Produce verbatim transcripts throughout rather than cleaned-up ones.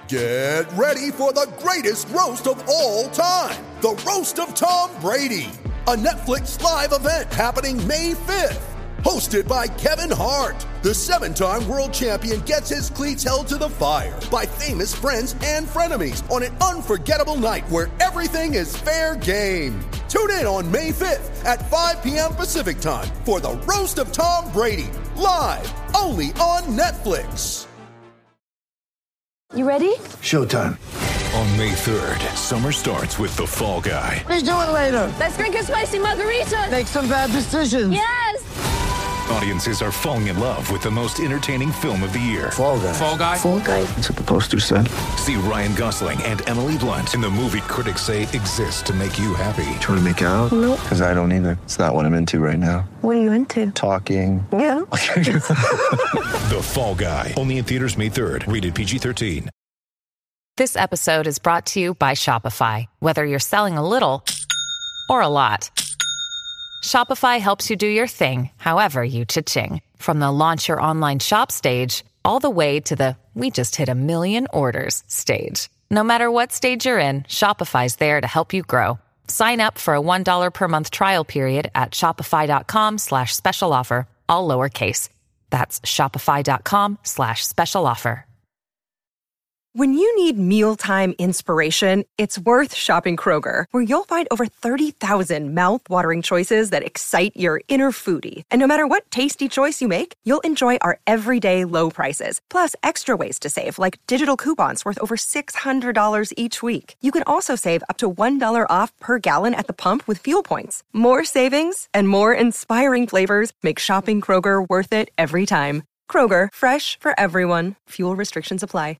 Get ready for the greatest roast of all time, the Roast of Tom Brady, a Netflix live event happening May fifth. Hosted by Kevin Hart, the seven-time world champion gets his cleats held to the fire by famous friends and frenemies on an unforgettable night where everything is fair game. Tune in on May fifth at five p.m. Pacific time for the Roast of Tom Brady, live only on Netflix. You ready? Showtime. On May third, summer starts with The Fall Guy. What are you doing later? Let's drink a spicy margarita. Make some bad decisions. Yes! Audiences are falling in love with the most entertaining film of the year. Fall Guy. Fall Guy? Fall guy. That's what the poster said. See Ryan Gosling and Emily Blunt in the movie critics say exists to make you happy. Trying to make it out? Nope. Because I don't either. It's not what I'm into right now. What are you into? Talking. Yeah. The Fall Guy. Only in theaters May third. Rated P G thirteen. This episode is brought to you by Shopify. Whether you're selling a little or a lot, Shopify helps you do your thing, however you cha-ching. From the launch your online shop stage, all the way to the we just hit a million orders stage. No matter what stage you're in, Shopify's there to help you grow. Sign up for a one dollar per month trial period at shopify.com slash special offer, all lowercase. That's shopify.com slash special offer. When you need mealtime inspiration, it's worth shopping Kroger, where you'll find over thirty thousand mouth-watering choices that excite your inner foodie. And no matter what tasty choice you make, you'll enjoy our everyday low prices, plus extra ways to save, like digital coupons worth over six hundred dollars each week. You can also save up to one dollar off per gallon at the pump with fuel points. More savings and more inspiring flavors make shopping Kroger worth it every time. Kroger, fresh for everyone. Fuel restrictions apply.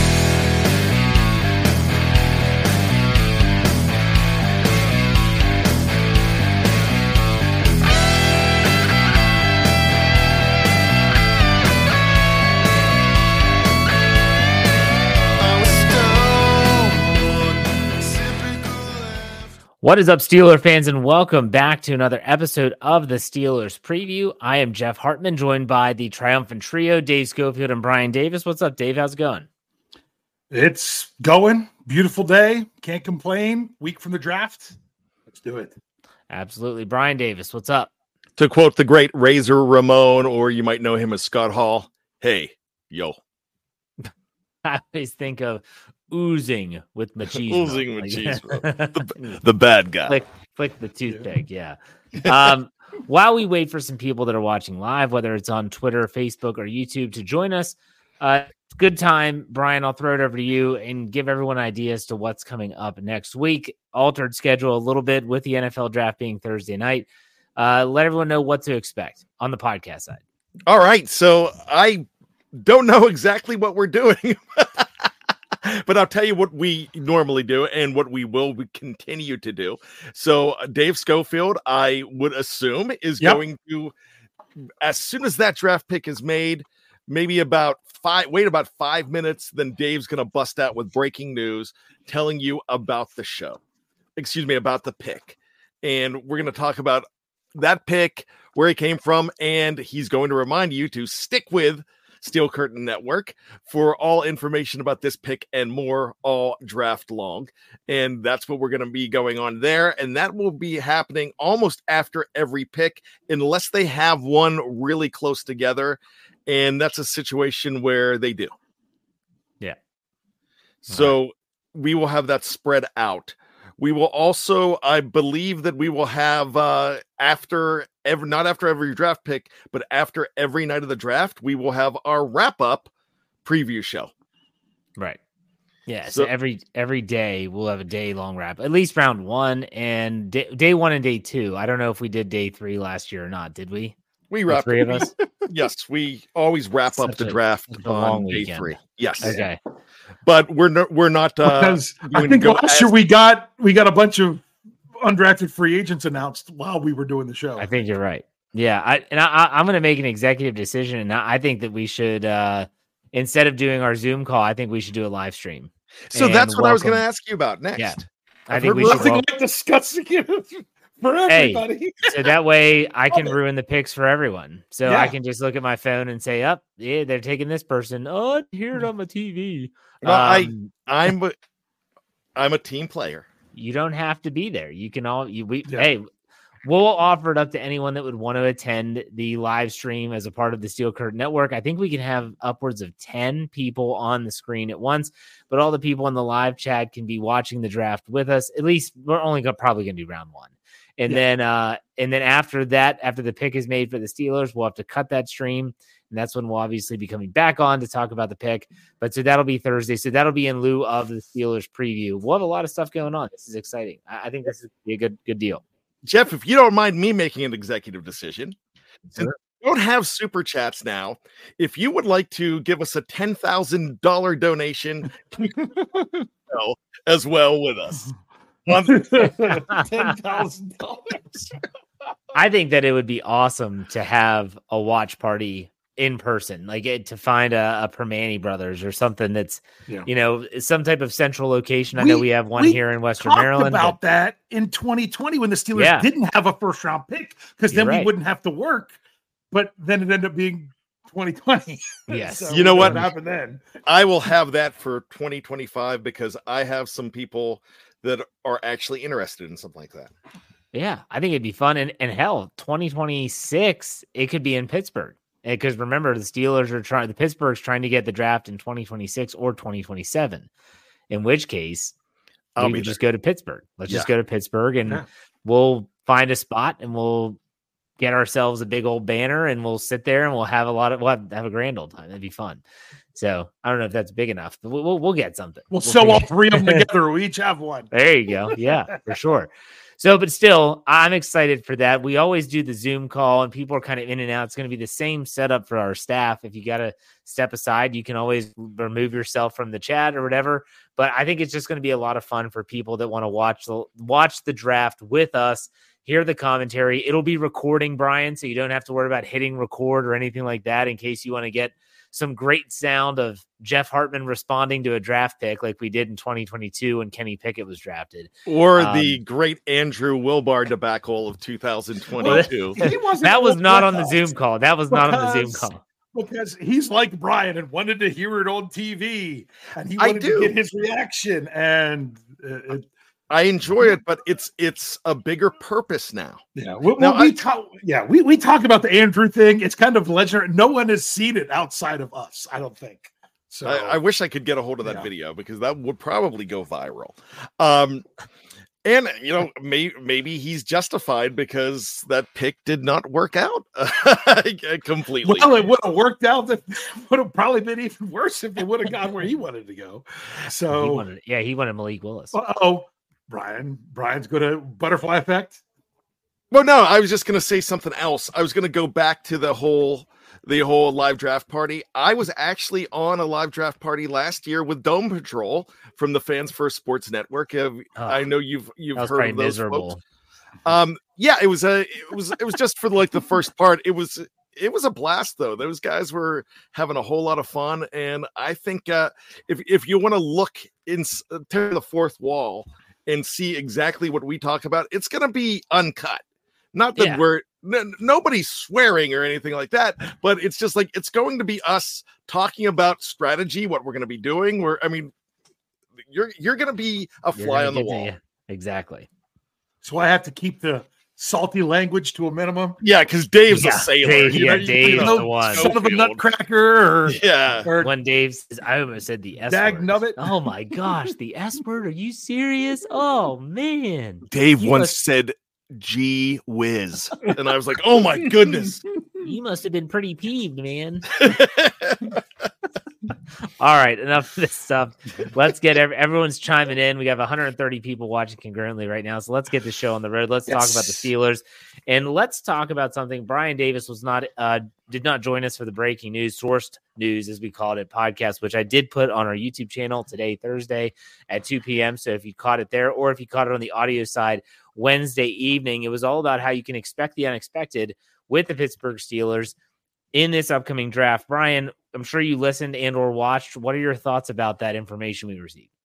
What is up, Steeler fans, and welcome back to another episode of the Steelers Preview. I am Jeff Hartman, joined by the triumphant trio, Dave Schofield and Brian Davis. What's up, Dave? How's it going? It's going. Beautiful day. Can't complain. Week from the draft. Let's do it. Absolutely. Brian Davis, what's up? To quote the great Razor Ramon, or you might know him as Scott Hall, hey, yo. I always think of oozing with machismo. Oozing with machismo. the, the bad guy. Flick, flick the toothpick, yeah. yeah. Um, while we wait for some people that are watching live, whether it's on Twitter, Facebook, or YouTube, to join us, uh, good time. Brian, I'll throw it over to you and give everyone ideas to what's coming up next week. Altered schedule a little bit with the N F L draft being Thursday night. Uh, let everyone know what to expect on the podcast side. All right. So I don't know exactly what we're doing. But I'll tell you what we normally do and what we will continue to do. So uh, Dave Schofield, I would assume, is yep. going to, as soon as that draft pick is made, maybe about five, wait about five minutes, then Dave's going to bust out with breaking news telling you about the show. Excuse me, about the pick. And we're going to talk about that pick, where he came from, and he's going to remind you to stick with Steel Curtain Network for all information about this pick and more all draft long. And that's what we're going to be going on there. And that will be happening almost after every pick, unless they have one really close together. And that's a situation where they do. Yeah. So right. we will have that spread out. We will also, I believe that we will have uh, after every, not after every draft pick, but after every night of the draft, we will have our wrap up preview show. Right. Yeah. So, so every, every day we'll have a day long wrap, at least round one and day, day one and day two. I don't know if we did day three last year or not. Did we? We wrap three of us. Yes. We always wrap Such up the a, draft on day weekend. three. Yes. Okay. But we're no, we're not. Uh, because I think last as... year we got we got a bunch of undrafted free agents announced while we were doing the show. I think you're right. Yeah, I, and I, I'm going to make an executive decision, and I think that we should, uh, instead of doing our Zoom call, I think we should do a live stream. So that's what welcome. I was going to ask you about next. Yeah, I think we should nothing like discussing it for everybody. Hey, so that way I can ruin the picks for everyone. So Yeah. I can just look at my phone and say, "Up, oh, yeah, they're taking this person. Oh, I hear it on my T V." No, I, Um, I'm, a, I'm a team player. You don't have to be there. You can all you we Yeah. hey, we'll offer it up to anyone that would want to attend the live stream as a part of the Steel Curtain Network. I think we can have upwards of ten people on the screen at once, but all the people in the live chat can be watching the draft with us. At least we're only gonna, probably going to do round one. And Yeah. then uh and then after that, after the pick is made for the Steelers, we'll have to cut that stream. And that's when we'll obviously be coming back on to talk about the pick. But so that'll be Thursday. So that'll be in lieu of the Steelers preview. We'll have a lot of stuff going on. This is exciting. I, I think this is be a good good deal. Jeff, if you don't mind me making an executive decision, since we don't have super chats now, if you would like to give us a ten thousand dollars donation as well with us. ten thousand dollars. I think that it would be awesome to have a watch party in person, like it, to find a, a Permani Brothers or something that's, Yeah. you know, some type of central location. I know we have one we here in Western talked Maryland. about but- that in twenty twenty when the Steelers Yeah. didn't have a first round pick because You're then we right. wouldn't have to work. But then it ended up being twenty twenty. Yes. So You know what? happened then? I will have that for twenty twenty-five because I have some people that are actually interested in something like that. Yeah, I think it'd be fun. And, and hell, twenty twenty-six, it could be in Pittsburgh. Because remember, the Steelers are trying, the Pittsburgh's trying to get the draft in twenty twenty-six or twenty twenty-seven. In which case, I'll we be would just there. go to Pittsburgh. Let's just Yeah. go to Pittsburgh and Yeah. we'll find a spot and we'll get ourselves a big old banner and we'll sit there and we'll have a lot of, we'll have, have a grand old time. That'd be fun. So I don't know if that's big enough, but we'll, we'll, we'll get something. We'll, We'll sew all figure- three of them together. We each have one. There you go. Yeah, for sure. So, but still, I'm excited for that. We always do the Zoom call and people are kind of in and out. It's going to be the same setup for our staff. If you got to step aside, you can always remove yourself from the chat or whatever. But I think it's just going to be a lot of fun for people that want to watch the watch the draft with us, hear the commentary. It'll be recording, Brian, so you don't have to worry about hitting record or anything like that in case you want to get some great sound of Jeff Hartman responding to a draft pick like we did in twenty twenty-two when Kenny Pickett was drafted. Or Um, the great Andrew Wilbar debacle of two thousand twenty-two. He wasn't That was on not on the that Zoom call. That was not on the Zoom Because- call. Because he's like Brian and wanted to hear it on T V, and he I wanted do. to get his reaction. And uh, it, I enjoy it, but it's it's a bigger purpose now. yeah, we, Now, we I- talk. Yeah, we, we talk about the Andrew thing. It's kind of legendary. No one has seen it outside of us, I don't think. So I, I wish I could get a hold of that Yeah. video because that would probably go viral. Um, and you know, may, maybe he's justified because that pick did not work out completely. well, it would have worked out. That would have probably been even worse if it would have gone where he wanted to go. He So, wanted, yeah, he wanted Malik Willis. oh, Brian, Brian's going to butterfly effect. Well, no, I was just going to say something else. I was going to go back to the whole the whole live draft party. I was actually on a live draft party last year with Dome Patrol from the Fans First Sports Network. Uh, I know you've you've That was heard probably of those miserable. folks. Um, yeah, it was a it was it was just for like the first part. It was it was a blast though. Those guys were having a whole lot of fun, and I think uh, if if you want to look in to the fourth wall and see exactly what we talk about, it's going to be uncut. Not that Yeah. we're n- nobody's swearing or anything like that, but it's just like it's going to be us talking about strategy, what we're going to be doing. We're, I mean, you're you're going to be a You're fly gonna on the get to- wall. yeah, exactly. So I have to keep the salty language to a minimum. Yeah, because Dave's Yeah, a sailor. Dave- you know, yeah, you- Dave's you the know, one. Son of a Schofield. nutcracker or, Yeah. or When Dave says, I almost said the S Dag word. nubbit. Oh my gosh, the S word? Are you serious? Oh man. Dave You once must- said gee whiz. And I was like, oh my goodness. You must have been pretty peeved, man. All right, enough of this stuff. Let's get every, everyone's chiming in. We have one hundred thirty people watching concurrently right now, so let's get the show on the road. Let's talk about the Yes. Steelers, and let's talk about something. Brian Davis was not uh, did not join us for the breaking news, sourced news as we called it, podcast, which I did put on our YouTube channel today, Thursday at two p.m. So if you caught it there, or if you caught it on the audio side Wednesday evening, it was all about how you can expect the unexpected with the Pittsburgh Steelers in this upcoming draft. Brian, I'm sure you listened and or watched. What are your thoughts about that information we received?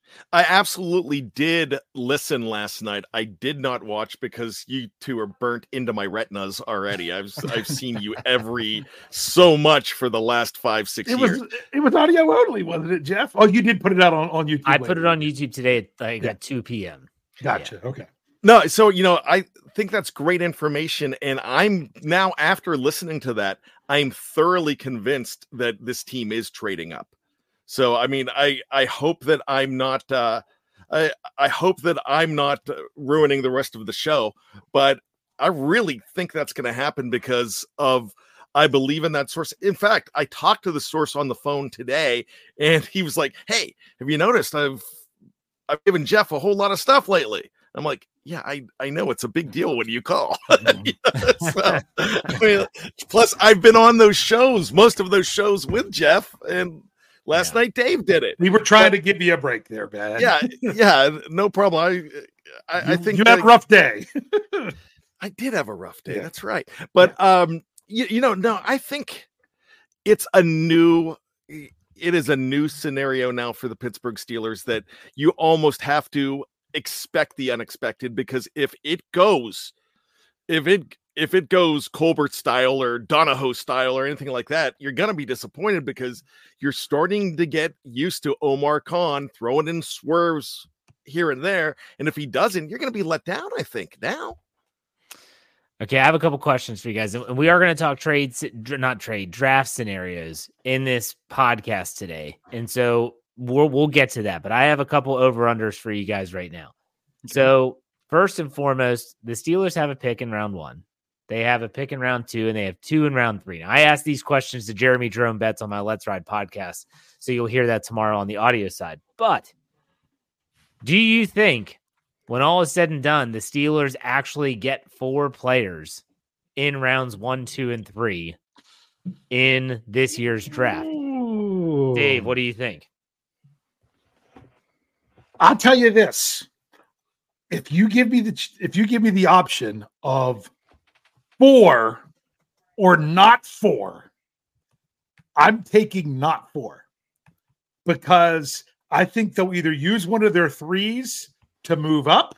I absolutely did listen last night. I did not watch because you two are burnt into my retinas already. I've I've seen you every so much for the last five, six it years. Was, it was audio only, wasn't it, Jeff? Oh, you did put it out on, on YouTube. I later. put it on YouTube today at like Yeah. at two p.m. Gotcha. Yeah. Okay. No, so, you know, I think that's great information. And I'm now, after listening to that, I'm thoroughly convinced that this team is trading up. So, I mean, I, I hope that I'm not, uh, I, I hope that I'm not ruining the rest of the show, but I really think that's going to happen because of, I believe in that source. In fact, I talked to the source on the phone today and he was like, "Hey, have you noticed I've, I've given Jeff a whole lot of stuff lately?" I'm like, yeah, I, I know it's a big deal when you call. You know, so, I mean, plus, I've been on those shows, most of those shows with Jeff, and last Yeah. night Dave did it. We were trying But- to give you a break there, man. Yeah, yeah, no problem. I I, I You- think you that- had a rough day. I did have a rough day. Yeah. That's right. But um, you, you know, no, I think it's a new. It is a new scenario now for the Pittsburgh Steelers that you almost have to expect the unexpected, because if it goes, if it if it goes Colbert style or Donahoe style or anything like that, you're gonna be disappointed because you're starting to get used to Omar Khan throwing in swerves here and there, and if he doesn't, you're gonna be let down, I think, now. Okay, I have a couple questions for you guys, and we are going to talk trades, not trade, draft scenarios in this podcast today, and so we'll we'll get to that. But I have a couple over unders for you guys right now. Okay. So first and foremost, the Steelers have a pick in round one. They have a pick in round two, and they have two in round three. Now, I asked these questions to Jeremy Jerome Betts on my Let's Ride podcast, so you'll hear that tomorrow on the audio side. But do you think, when all is said and done, the Steelers actually get four players in rounds one, two, and three in this year's draft? Ooh. Dave, what do you think? I'll tell you this: if you give me the if you give me the option of four or not four, I'm taking not four, because I think they'll either use one of their threes to move up,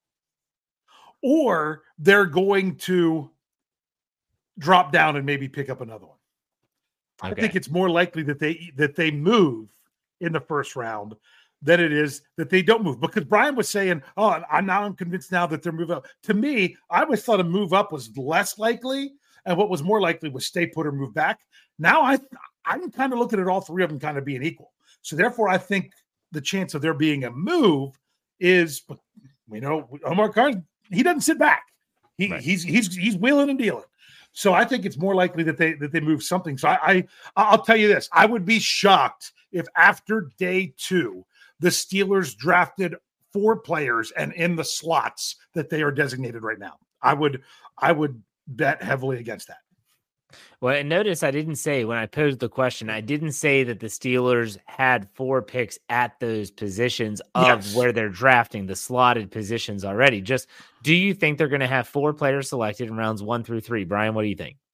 or they're going to drop down and maybe pick up another one. Okay. I think it's more likely that they that they move in the first round than it is that they don't move. Because Brian was saying, "Oh, I'm now I'm convinced now that they're moving up." To me, I always thought a move up was less likely, and what was more likely was stay put or move back. Now I I'm kind of looking at all three of them kind of being equal. So therefore, I think the chance of there being a move is, you know, Omar Khan, he doesn't sit back. He right. he's he's he's wheeling and dealing. So I think it's more likely that they that they move something. So I, I I'll tell you this: I would be shocked if after day two the Steelers drafted four players and in the slots that they are designated right now. I would I would bet heavily against that. Well, and notice I didn't say, when I posed the question, I didn't say that the Steelers had four picks at those positions of Yes. where they're drafting, the slotted positions already. Just, do you think they're going to have four players selected in rounds one through three? Brian, what do you think?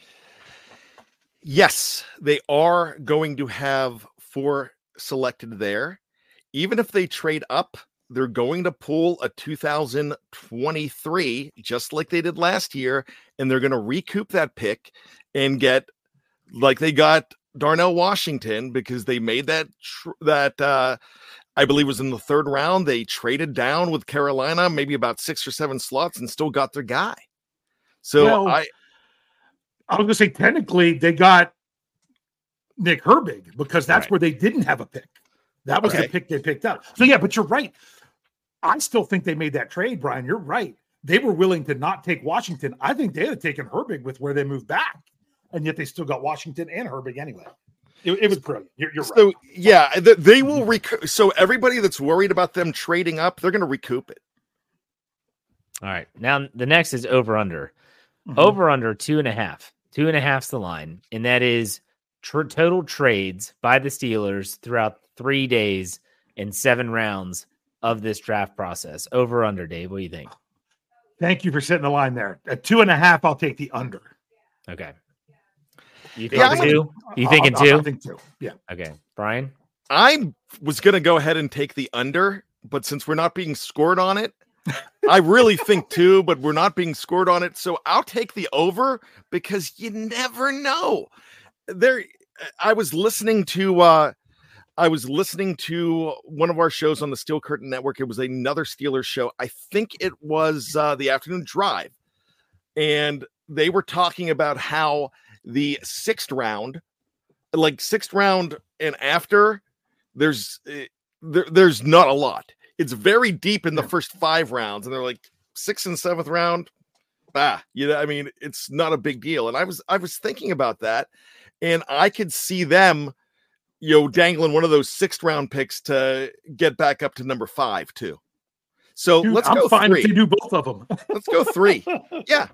Yes, they are going to have four selected there. Even if they trade up, they're going to pull a two thousand twenty-three, just like they did last year, and they're going to recoup that pick and get, like they got Darnell Washington, because they made that, tr- that uh, I believe was in the third round. They traded down with Carolina, maybe about six or seven slots, and still got their guy. So Well, I, I was going to say, technically, they got Nick Herbig because that's Right. where they didn't have a pick. That was Okay. the pick they picked up. So, yeah, but you're right. I still think they made that trade, Brian. You're right. They were willing to not take Washington. I think they had taken Herbig with where they moved back, and yet they still got Washington and Herbig anyway. It, it was brilliant. You're, you're so right. yeah, th- they will recoup. So everybody that's worried about them trading up, they're going to recoup it. All right. Now, the next is over under. Mhm. Over under two and a half. Two and a half's the line, and that is tr- total trades by the Steelers throughout three days and seven rounds of this draft process. Over under, Dave. What do you think? Thank you for setting the line there. At two and a half, I'll take the under. Okay. You think Yeah, I'm two? You I'll- thinking I'll- two? I think two. Yeah. Okay. Brian? I was going to go ahead and take the under, but since we're not being scored on it, I really think too, but we're not being scored on it. So I'll take the over because you never know. There, I was listening to, uh, I was listening to one of our shows on the Steel Curtain Network. It was another Steelers show. I think it was uh, the Afternoon Drive. And they were talking about how the sixth round, like sixth round and after, there's there, there's not a lot. It's very deep in the first five rounds, and they're like sixth and seventh round. Ah, you know, I mean, it's not a big deal. And I was I was thinking about that, and I could see them, you know, dangling one of those sixth round picks to get back up to number five too. So Dude, let's I'm go fine three. if you do both of them. Let's go three. Yeah.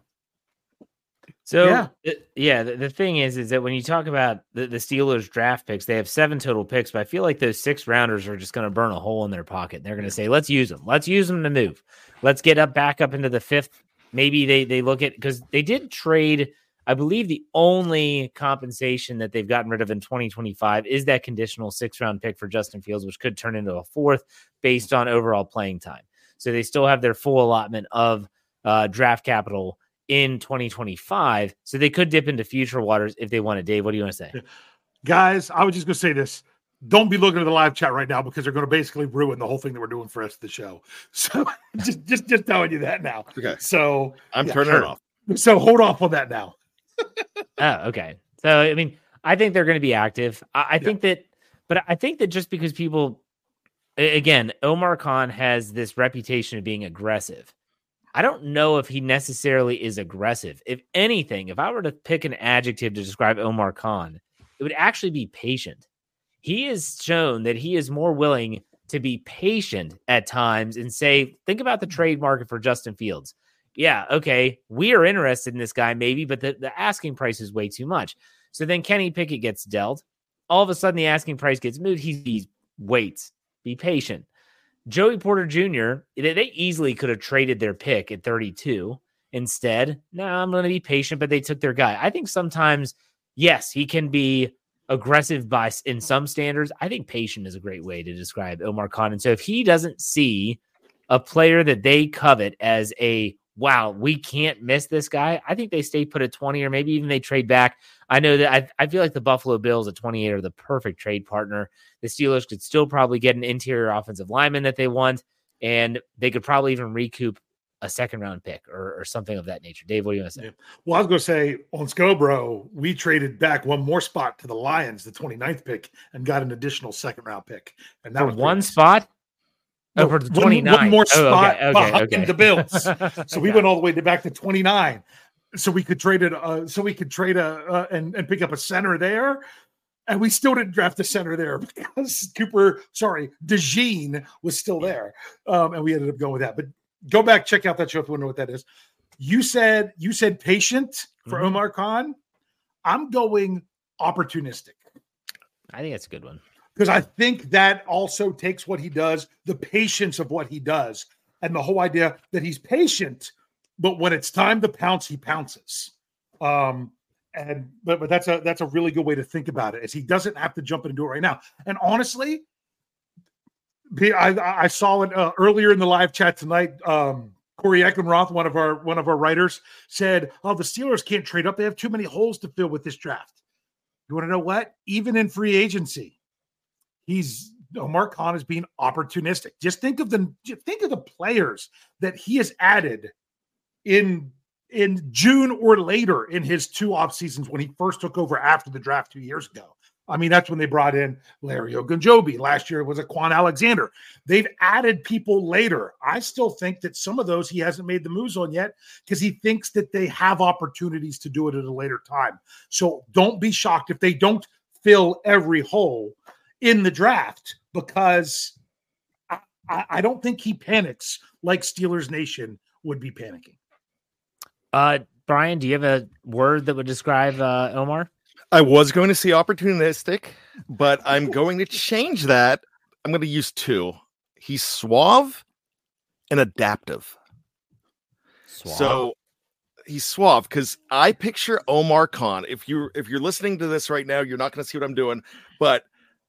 So Yeah. yeah, yeah the, the thing is, is that when you talk about the, the Steelers draft picks, they have seven total picks, but I feel like those six rounders are just going to burn a hole in their pocket. They're going to say, let's use them. Let's use them to move. Let's get up back up into the fifth. Maybe they, they look at, because they did trade, I believe the only compensation that they've gotten rid of in twenty twenty-five is that conditional six round pick for Justin Fields, which could turn into a fourth based on overall playing time. So they still have their full allotment of uh, draft capital in twenty twenty-five, so they could dip into future waters if they wanted. Dave, what do you want to say? Guys, I was just going to say this. Don't be looking at the live chat right now because they're going to basically ruin the whole thing that we're doing for the rest of the show. So just, just, just telling you that now. Okay. So I'm yeah, turning sure. it off. So hold off on that now. Oh, okay. So, I mean, I think they're going to be active. I, I Yeah. think that, but I think that just because people, again, Omar Khan has this reputation of being aggressive. I don't know if he necessarily is aggressive. If anything, if I were to pick an adjective to describe Omar Khan, it would actually be patient. He has shown that he is more willing to be patient at times and say, think about the trade market for Justin Fields. Yeah, okay, we are interested in this guy maybe, but the, the asking price is way too much. So then Kenny Pickett gets dealt. All of a sudden the asking price gets moved. He, he waits. Be patient. Joey Porter Junior, they, they easily could have traded their pick at thirty-two. Instead, no, I'm going to be patient, but they took their guy. I think sometimes, yes, he can be aggressive by in some standards. I think patient is a great way to describe Omar Khan. And so if he doesn't see a player that they covet as a, wow, we can't miss this guy, I think they stay put at twenty, or maybe even they trade back. I know that I, I feel like the Buffalo Bills at twenty-eight are the perfect trade partner. The Steelers could still probably get an interior offensive lineman that they want, and they could probably even recoup a second round pick or, or something of that nature. Dave, what do you want to say? Yeah. Well, I was going to say on Scobro, we traded back one more spot to the Lions, the twenty-ninth pick, and got an additional second round pick. And that For was one pretty- spot? No, Oh, for the one- twenty-nine. One, more Oh, spot okay, okay, behind okay. the Bills. So we Got went it. all the way to back to twenty-nine. So we could trade it. Uh, so we could trade a uh, and and pick up a center there, and we still didn't draft a center there because Cooper, sorry, DeJean was still there, um, and we ended up going with that. But go back, check out that show if you want to know what that is. You said you said patient for Mhm. Omar Khan. I'm going opportunistic. I think that's a good one. Because I think that also takes what he does, the patience of what he does, and the whole idea that he's patient, but when it's time to pounce, he pounces. Um, and but but that's a that's a really good way to think about it, is he doesn't have to jump in and do it right now. And honestly, I, I saw it uh, earlier in the live chat tonight. Um, Corey Eckenroth, one of our one of our writers, said, "Oh, the Steelers can't trade up; they have too many holes to fill with this draft." You want to know what? Even in free agency, he's Omar Khan is being opportunistic. Just think of the just think of the players that he has added in in June or later in his two off seasons when he first took over after the draft two years ago. I mean, that's when they brought in Larry Ogunjobi. Last year it was a Quan Alexander. They've added people later. I still think that some of those he hasn't made the moves on yet because he thinks that they have opportunities to do it at a later time. So don't be shocked if they don't fill every hole in the draft, because I, I, I don't think he panics like Steelers Nation would be panicking. Uh, Brian, do you have a word that would describe uh, Omar? I was going to say opportunistic, but I'm going to change that. I'm going to use two. He's suave and adaptive. Suave. So he's suave because I picture Omar Khan. If you if you're listening to this right now, you're not going to see what I'm doing, but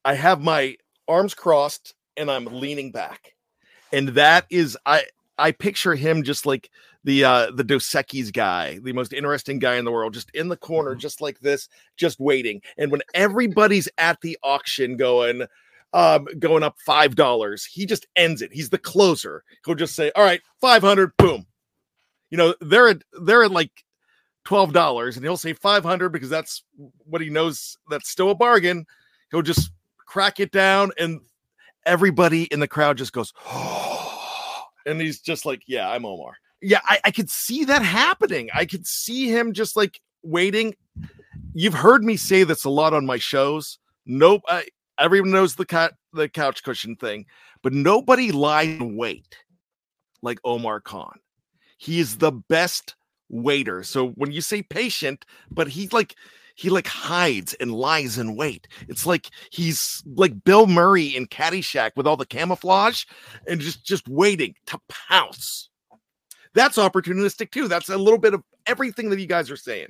I have my arms crossed and I'm leaning back. And that is, I, I picture him just like the, uh, the Dos Equis guy, the most interesting guy in the world, just in the corner, just like this, just waiting. And when everybody's at the auction going, um, going up five dollars, he just ends it. He's the closer. He'll just say, all right, five hundred, boom. You know, they're at, they're at like twelve dollars and he'll say five hundred because that's what he knows. That's still a bargain. He'll just crack it down and everybody in the crowd just goes, oh, and he's just like, yeah, I'm Omar. Yeah, I, I could see that happening. I could see him just like waiting. You've heard me say this a lot on my shows. Nope. I, everyone knows the cat, the couch cushion thing, but nobody lies in wait like Omar Khan. He is the best waiter. So when you say patient, but he's like, he like hides and lies in wait. It's like he's like Bill Murray in Caddyshack with all the camouflage and just, just waiting to pounce. That's opportunistic too. That's a little bit of everything that you guys are saying.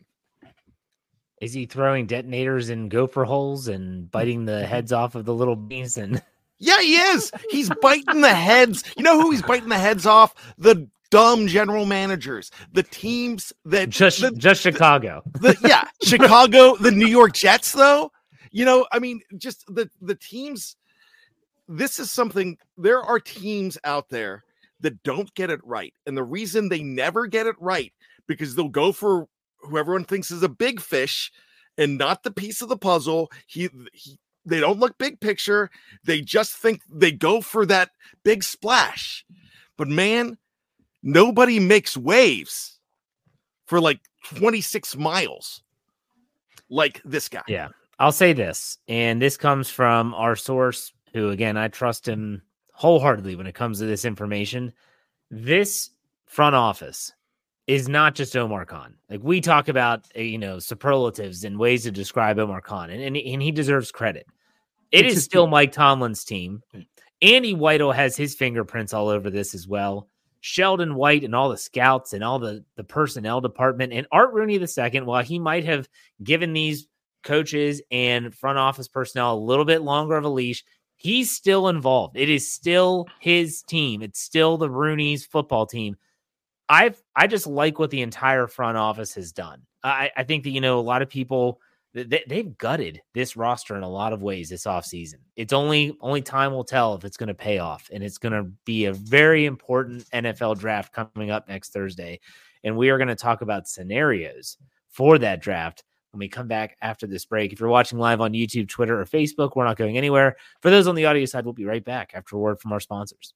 Is he throwing detonators in gopher holes and biting the heads off of the little bees? And yeah, he is. He's biting the heads. You know who he's biting the heads off? The dumb general managers, the teams that just the, just Chicago. The, the, yeah, Chicago, the New York Jets, though. You know, I mean, just the the teams. This is something. There are teams out there that don't get it right, and the reason they never get it right because they'll go for who everyone thinks is a big fish and not the piece of the puzzle. He, he they don't look big picture. They just think they go for that big splash. But man, nobody makes waves for like twenty-six miles like this guy. Yeah, I'll say this, and this comes from our source, who, again, I trust him wholeheartedly when it comes to this information. This front office is not just Omar Khan. Like, we talk about, you know, superlatives and ways to describe Omar Khan, and, and, and he deserves credit. It is still Mike Tomlin's team. Andy Weidel has his fingerprints all over this as well. Sheldon White and all the scouts and all the, the personnel department, and Art Rooney the second, while he might have given these coaches and front office personnel a little bit longer of a leash, he's still involved. It is still his team. It's still the Rooney's football team. I've, I just like what the entire front office has done. I, I think that, you know, a lot of people, they, they've gutted this roster in a lot of ways this offseason. It's only, only time will tell if it's going to pay off, and it's going to be a very important N F L draft coming up next Thursday. And we are going to talk about scenarios for that draft when we come back after this break. If you're watching live on YouTube, Twitter, or Facebook, we're not going anywhere. For those on the audio side, we'll be right back after a word from our sponsors.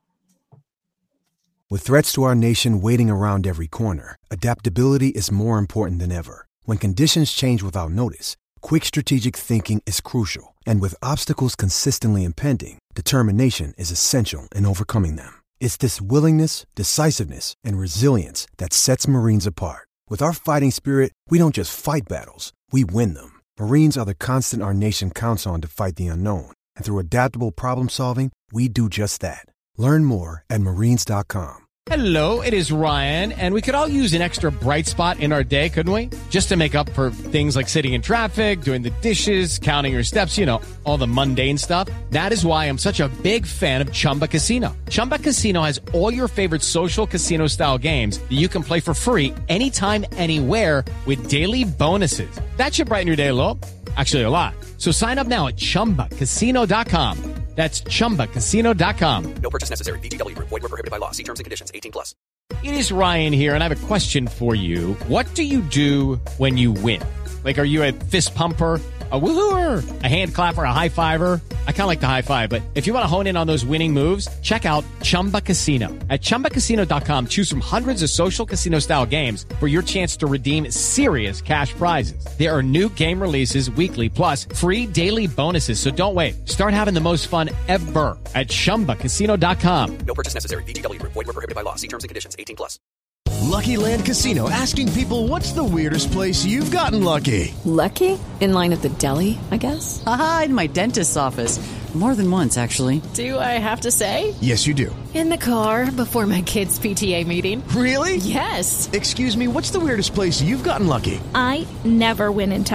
With threats to our nation waiting around every corner, adaptability is more important than ever. When conditions change without notice, quick strategic thinking is crucial. And with obstacles consistently impending, determination is essential in overcoming them. It's this willingness, decisiveness, and resilience that sets Marines apart. With our fighting spirit, we don't just fight battles, we win them. Marines are the constant our nation counts on to fight the unknown. And through adaptable problem solving, we do just that. Learn more at marines dot com. Hello, it is Ryan, and we could all use an extra bright spot in our day, couldn't we? Just to make up for things like sitting in traffic, doing the dishes, counting your steps, you know, all the mundane stuff. That is why I'm such a big fan of Chumba Casino. Chumba Casino has all your favorite social casino-style games that you can play for free anytime, anywhere with daily bonuses. That should brighten your day a little. Actually, a lot. So sign up now at chumba casino dot com. That's chumba casino dot com. No purchase necessary. V G W Group. Void where prohibited by law. See terms and conditions. eighteen plus. It is Ryan here, and I have a question for you. What do you do when you win? Like, are you a fist pumper, a woohooer, a hand clapper, a high fiver? I kind of like the high five, but if you want to hone in on those winning moves, check out Chumba Casino. At chumba casino dot com, choose from hundreds of social casino-style games for your chance to redeem serious cash prizes. There are new game releases weekly, plus free daily bonuses, so don't wait. Start having the most fun ever at chumba casino dot com. No purchase necessary. V G W Group. Void where prohibited by law. See terms and conditions. eighteen plus. Lucky Land Casino, asking people, what's the weirdest place you've gotten lucky? Lucky? In line at the deli, I guess? Aha, in my dentist's office. More than once, actually. Do I have to say? Yes, you do. In the car before my kids' P T A meeting. Really? Yes. Excuse me, what's the weirdest place you've gotten lucky? I never win and tell.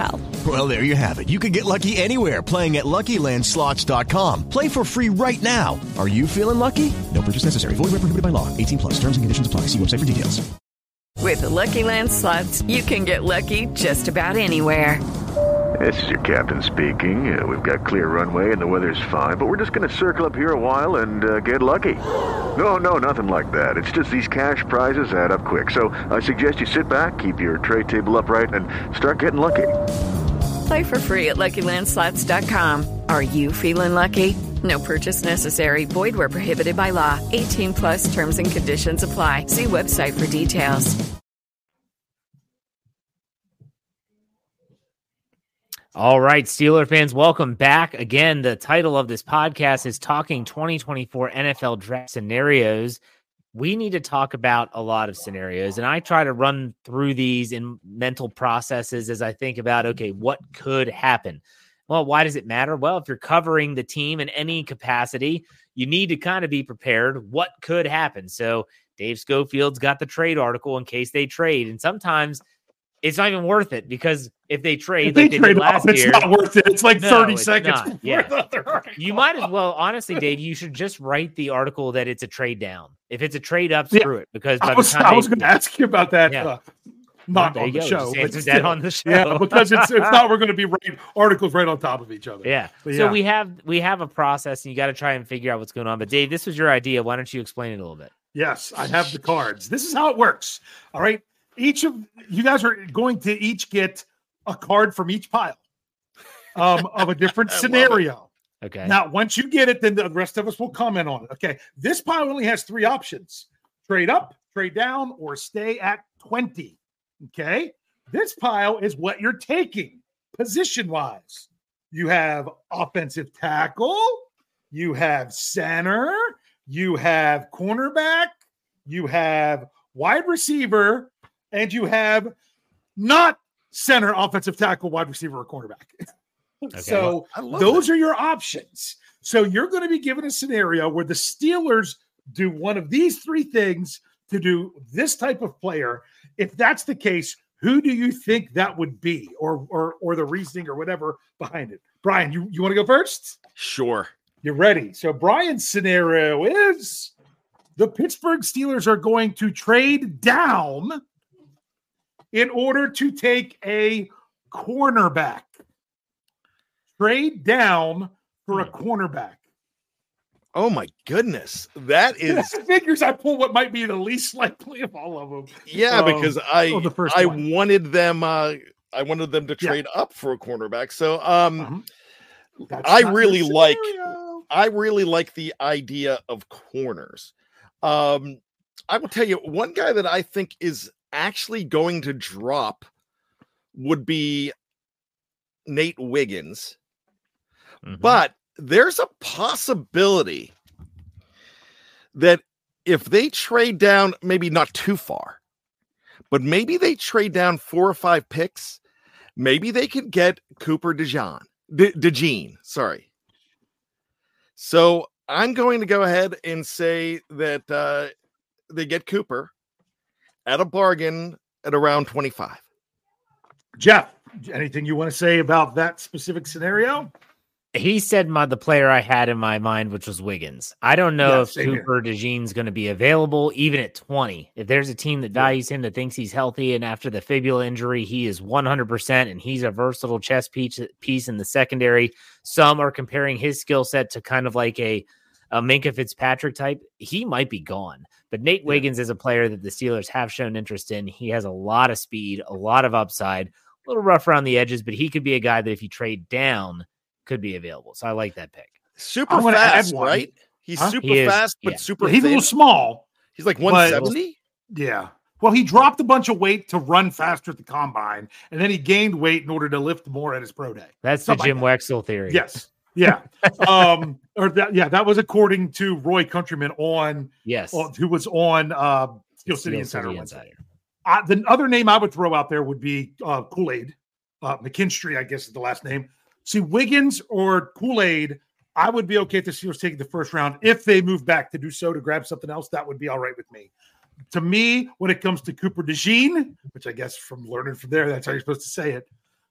Well, there you have it. You can get lucky anywhere, playing at Lucky Land Slots dot com. Play for free right now. Are you feeling lucky? No purchase necessary. Void where prohibited by law. eighteen plus. Terms and conditions apply. See website for details. With the Lucky Land Slots, you can get lucky just about anywhere. This is your captain speaking. Uh, we've got clear runway and the weather's fine, but we're just going to circle up here a while and uh, get lucky. No, no, nothing like that. It's just these cash prizes add up quick. So I suggest you sit back, keep your tray table upright, and start getting lucky. Play for free at Lucky Land Slots dot com. Are you feeling lucky? No purchase necessary. Void where prohibited by law. eighteen plus terms and conditions apply. See website for details. All right, Steeler fans, welcome back. Again, the title of this podcast is Talking twenty twenty-four N F L Draft Scenarios. We need to talk about a lot of scenarios, and I try to run through these in mental processes as I think about, okay, what could happen? Well, why does it matter? Well, if you're covering the team in any capacity, you need to kind of be prepared. What could happen? So Dave Schofield's got the trade article in case they trade, and sometimes it's not even worth it because if they trade if they like they trade did last off, year, it's not worth it. It's like no, thirty it's seconds. Not. Yeah, you might as well. Honestly, Dave, you should just write the article that it's a trade down. If it's a trade up, screw yeah. it. Because by I was, the time I was they, going to ask you about that. Yeah. Uh, not well, on the go. show, but still, that on the show. Yeah, because it's it's not. We're going to be writing articles right on top of each other. Yeah. But so yeah. we have we have a process, and you got to try and figure out what's going on. But Dave, this was your idea. Why don't you explain it a little bit? Yes, I have the cards. This is how it works. All right. Each of you guys are going to each get a card from each pile um, of a different scenario. Okay. Now, once you get it, then the rest of us will comment on it. Okay. This pile only has three options: trade up, trade down, or stay at twenty. Okay. This pile is what you're taking position-wise. You have offensive tackle, you have center, you have cornerback, you have wide receiver, and you have not center, offensive tackle, wide receiver, or cornerback. Okay. So those that. are your options. So you're going to be given a scenario where the Steelers do one of these three things to do this type of player. If that's the case, who do you think that would be, or or or the reasoning or whatever behind it? Brian, you, you want to go first? Sure. You're ready. So Brian's scenario is the Pittsburgh Steelers are going to trade down in order to take a cornerback. Trade down for a cornerback. Oh my goodness. That is figures I pull what might be the least likely of all of them. Yeah, um, because I oh, the first I one. wanted them uh I wanted them to trade yeah. up for a cornerback. So um uh-huh. I really like I really like the idea of corners. Um I will tell you one guy that I think is actually going to drop would be Nate Wiggins. Mm-hmm. But there's a possibility that if they trade down, maybe not too far, but maybe they trade down four or five picks, maybe they could get Cooper DeJean, De- DeJean, sorry. So I'm going to go ahead and say that uh, they get Cooper at a bargain at around twenty-five. Jeff, anything you want to say about that specific scenario? He said my the player I had in my mind, which was Wiggins. I don't know yeah, if Cooper DeJean's going to be available even at twenty. If there's a team that values him, that thinks he's healthy, and after the fibula injury, he is one hundred percent, and he's a versatile chess piece, piece in the secondary. Some are comparing his skill set to kind of like a, a Minkah Fitzpatrick type. He might be gone. But Nate yeah. Wiggins is a player that the Steelers have shown interest in. He has a lot of speed, a lot of upside, a little rough around the edges, but he could be a guy that if you trade down, could be available. So I like that pick. Super fast, right? He's huh? super he is, fast, but yeah. super He's thin. a little small. He's like one seventy? Yeah. Well, he dropped a bunch of weight to run faster at the combine, and then he gained weight in order to lift more at his pro day. That's Something the Jim like Wexell theory. Yes. Yeah. um, or that, yeah, that was according to Roy Countryman on, yes, on, who was on uh, Steel City Steel Insider. City Insider. Uh, the other name I would throw out there would be uh, Kool-Aid. Uh, McKinstry, I guess is the last name. See, Wiggins or Kool-Aid, I would be okay if the Steelers taking the first round. If they move back to do so to grab something else, that would be all right with me. To me, when it comes to Cooper DeJean, which I guess from learning from there, that's how you're supposed to say it.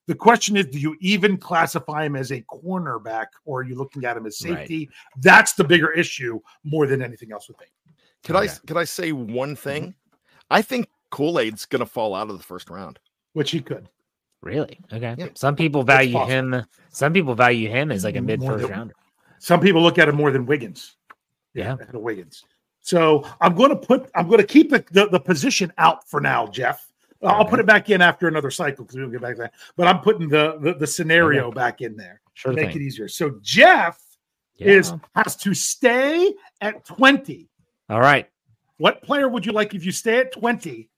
The question is, do you even classify him as a cornerback, or are you looking at him as safety? Right. That's the bigger issue more than anything else with me. Could okay. I could I say one thing? Mm-hmm. I think Kool-Aid's going to fall out of the first round, which he could. Really? Okay. Yeah. Some people value him. Some people value him as like a mid first rounder. Some people look at him more than Wiggins. Yeah, ahead of Wiggins. So I'm going to put. I'm going to keep the, the, the position out for now, Jeff. Okay. I'll put it back in after another cycle because we'll get back to that. But I'm putting the the, the scenario okay. back in there sure to make thing. it easier. So Jeff yeah. is has to stay at twenty. All right. What player would you like if you stay at twenty?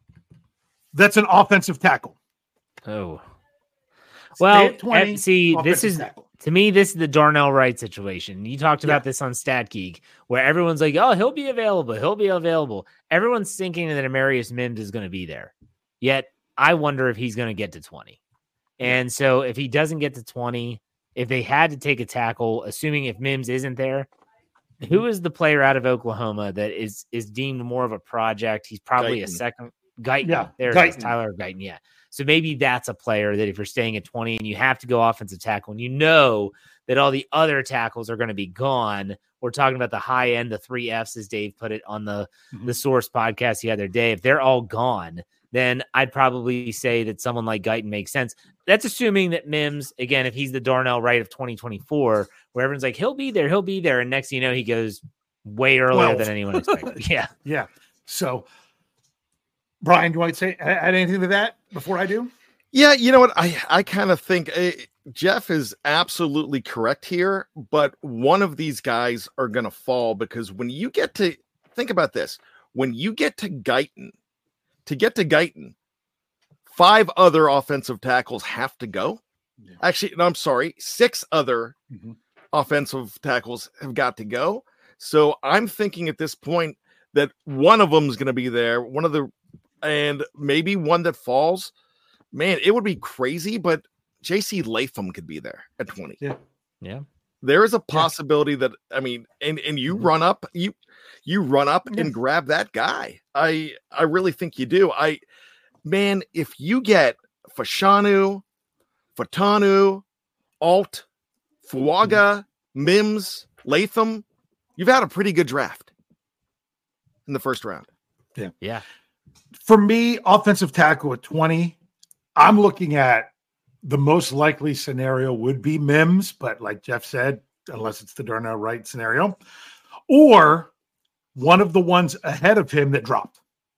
That's an offensive tackle. Oh, stay well, at twenty, see, this is tackle. To me, this is the Darnell Wright situation. You talked about yeah. this on Stat Geek, where everyone's like, "Oh, he'll be available. He'll be available." Everyone's thinking that Amarius Mims is going to be there. Yet, I wonder if he's going to get to twenty. And so, if he doesn't get to twenty, if they had to take a tackle, assuming if Mims isn't there, who is the player out of Oklahoma that is is deemed more of a project? He's probably Guyton. a second. Guyton. Yeah, there Guyton. it is, Tyler Guyton. Yeah. So maybe that's a player that if you're staying at twenty and you have to go offensive tackle and you know that all the other tackles are going to be gone. We're talking about the high end, the three Fs, as Dave put it on the, mm-hmm. the Source podcast the other day. If they're all gone, then I'd probably say that someone like Guyton makes sense. That's assuming that Mims, again, if he's the Darnell Wright of twenty twenty-four, where everyone's like, he'll be there, he'll be there. And next thing you know, he goes way earlier twelve. Than anyone expected. Yeah. Yeah. So, Brian, do you want to say add anything to that before I do? Yeah, you know what? I, I kind of think uh, Jeff is absolutely correct here, but one of these guys are going to fall because when you get to think about this, when you get to Guyton, to get to Guyton, five other offensive tackles have to go. Yeah. Actually, no, I'm sorry, six other mm-hmm. offensive tackles have got to go. So I'm thinking at this point that one of them is going to be there. One of the And maybe one that falls, man, it would be crazy, but J C Latham could be there at twenty. Yeah. Yeah. There is a possibility yeah. that, I mean, and, and you mm-hmm. run up, you, you run up yeah. and grab that guy. I, I really think you do. I, man, if you get Fashanu, Fatanu, Alt, Fuaga, mm-hmm. Mims, Latham, you've had a pretty good draft in the first round. Yeah. Yeah. For me, offensive tackle at twenty, I'm looking at the most likely scenario would be Mims, but like Jeff said, unless it's the Darnell Wright scenario, or one of the ones ahead of him that dropped.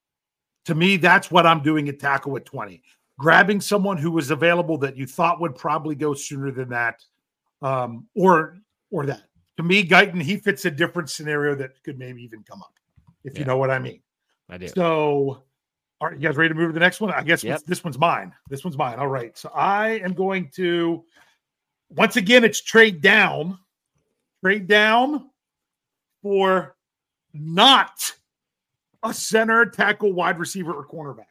To me, that's what I'm doing at tackle at twenty. Grabbing someone who was available that you thought would probably go sooner than that, um, or or that. To me, Guyton, he fits a different scenario that could maybe even come up, if yeah. you know what I mean. I do. So, are you guys ready to move to the next one? I guess yep. this one's mine. This one's mine. All right. So I am going to, once again, it's trade down. Trade down for not a center, tackle, wide receiver, or cornerback.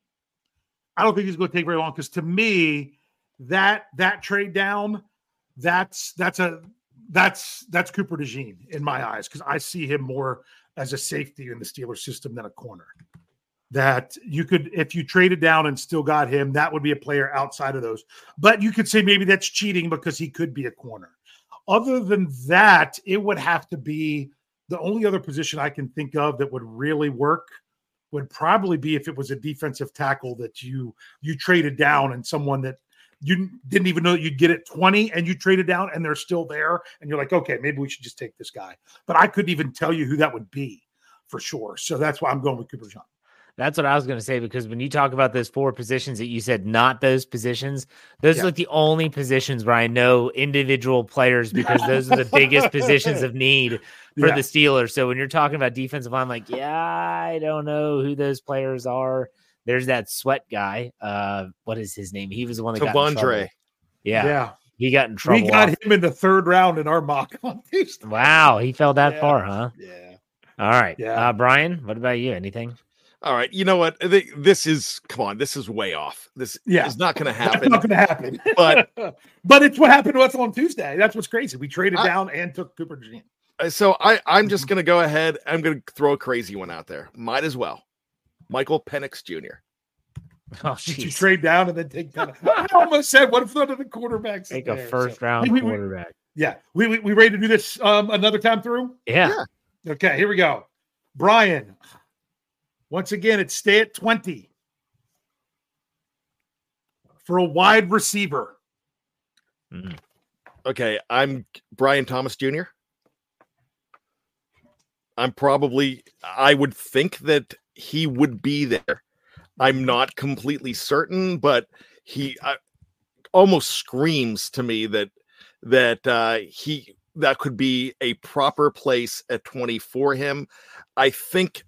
I don't think he's going to take very long because to me, that that trade down, that's that's a that's that's Cooper DeJean in my eyes because I see him more as a safety in the Steelers system than a corner. That you could, if you traded down and still got him, that would be a player outside of those. But you could say maybe that's cheating because he could be a corner. Other than that, it would have to be the only other position I can think of that would really work would probably be if it was a defensive tackle that you you traded down and someone that you didn't even know that you'd get at twenty and you traded down and they're still there. And you're like, okay, maybe we should just take this guy. But I couldn't even tell you who that would be for sure. So that's why I'm going with Cooper DeJean. That's what I was going to say, because when you talk about those four positions that you said, not those positions, those yeah. are like the only positions where I know individual players because those are the biggest positions of need for yeah. the Steelers. So when you're talking about defensive line, I'm like, yeah, I don't know who those players are. There's that Sweat guy. Uh, what is his name? He was the one that got in trouble. Yeah. Yeah. He got in trouble. We got off. him in the third round in our mock on Tuesday. Wow. He fell that yeah. far, huh? Yeah. All right. Yeah. Uh, Brian, what about you? Anything? All right, you know what? This is come on. This is way off. This yeah. is not going to happen. Not going to happen. But but it's what happened to us on Tuesday. That's what's crazy. We traded I, down and took Cooper DeJean. So I I'm just going to go ahead. I'm going to throw a crazy one out there. Might as well. Michael Penix Junior Oh, Did you jeez. trade down and then take down? I almost said, what if none of the quarterbacks? Take is a there? first So, round hey, we- we- quarterback. Yeah, we, we we ready to do this um, another time through? Yeah. Okay, here we go. Brian, once again, it's stay at twenty for a wide receiver. Mm. Okay, I'm Brian Thomas Junior I'm probably, I would think that he would be there. I'm not completely certain, but he uh, almost screams to me that that uh, he that could be a proper place at twenty for him. I think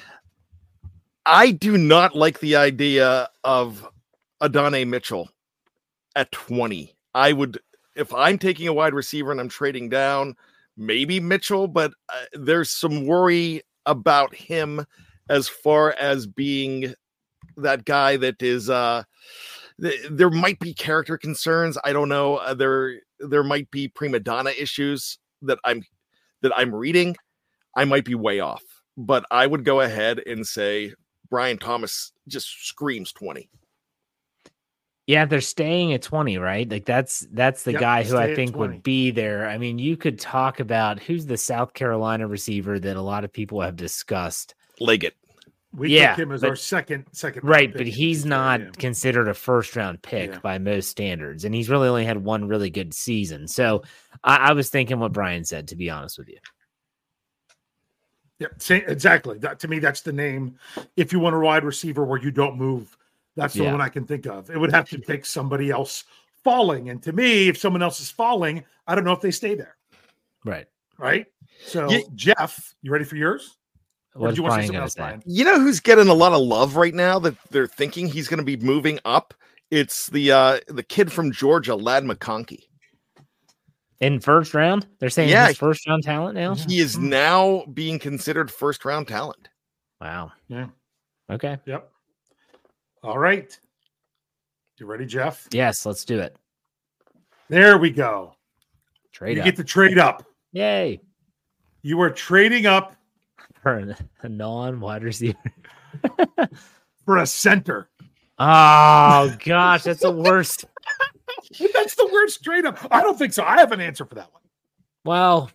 I do not like the idea of Adonai Mitchell at twenty. I would, if I'm taking a wide receiver and I'm trading down, maybe Mitchell, but uh, there's some worry about him as far as being that guy that is uh th- there might be character concerns. I don't know. Uh, there there might be prima donna issues that I'm that I'm reading. I might be way off, but I would go ahead and say Brian Thomas just screams twenty. Yeah, they're staying at twenty, right? Like that's that's the Yep, guy who stay I at think twenty. would be there. I mean, you could talk about who's the South Carolina receiver that a lot of people have discussed. Leggett. We Yeah, took him as but- our second second round Right, pick. but he's not Yeah. considered a first round pick Yeah. by most standards, and he's really only had one really good season. So I, I was thinking what Brian said, to be honest with you. Yeah, say, exactly. That, to me, that's the name. If you want a wide receiver where you don't move, that's the Yeah. one I can think of. It would have to take somebody else falling. And to me, if someone else is falling, I don't know if they stay there. Right. Right. So, Yeah. Jeff, you ready for yours? Or What's did you want to say Brian something gonna else, say? Brian? You know who's getting a lot of love right now that they're thinking he's going to be moving up? It's the uh the kid from Georgia, Lad McConkey. In first round, they're saying Yeah. he's first round talent now. He is now being considered first round talent. Wow. Yeah. Okay. Yep. All right. You ready, Jeff? Yes, let's do it. There we go. Trade you up. get to trade up. Yay. You are trading up For a, a non-wide receiver. for a center. Oh gosh, that's the worst. That's the worst trade up. I don't think so. I have an answer for that one. Well,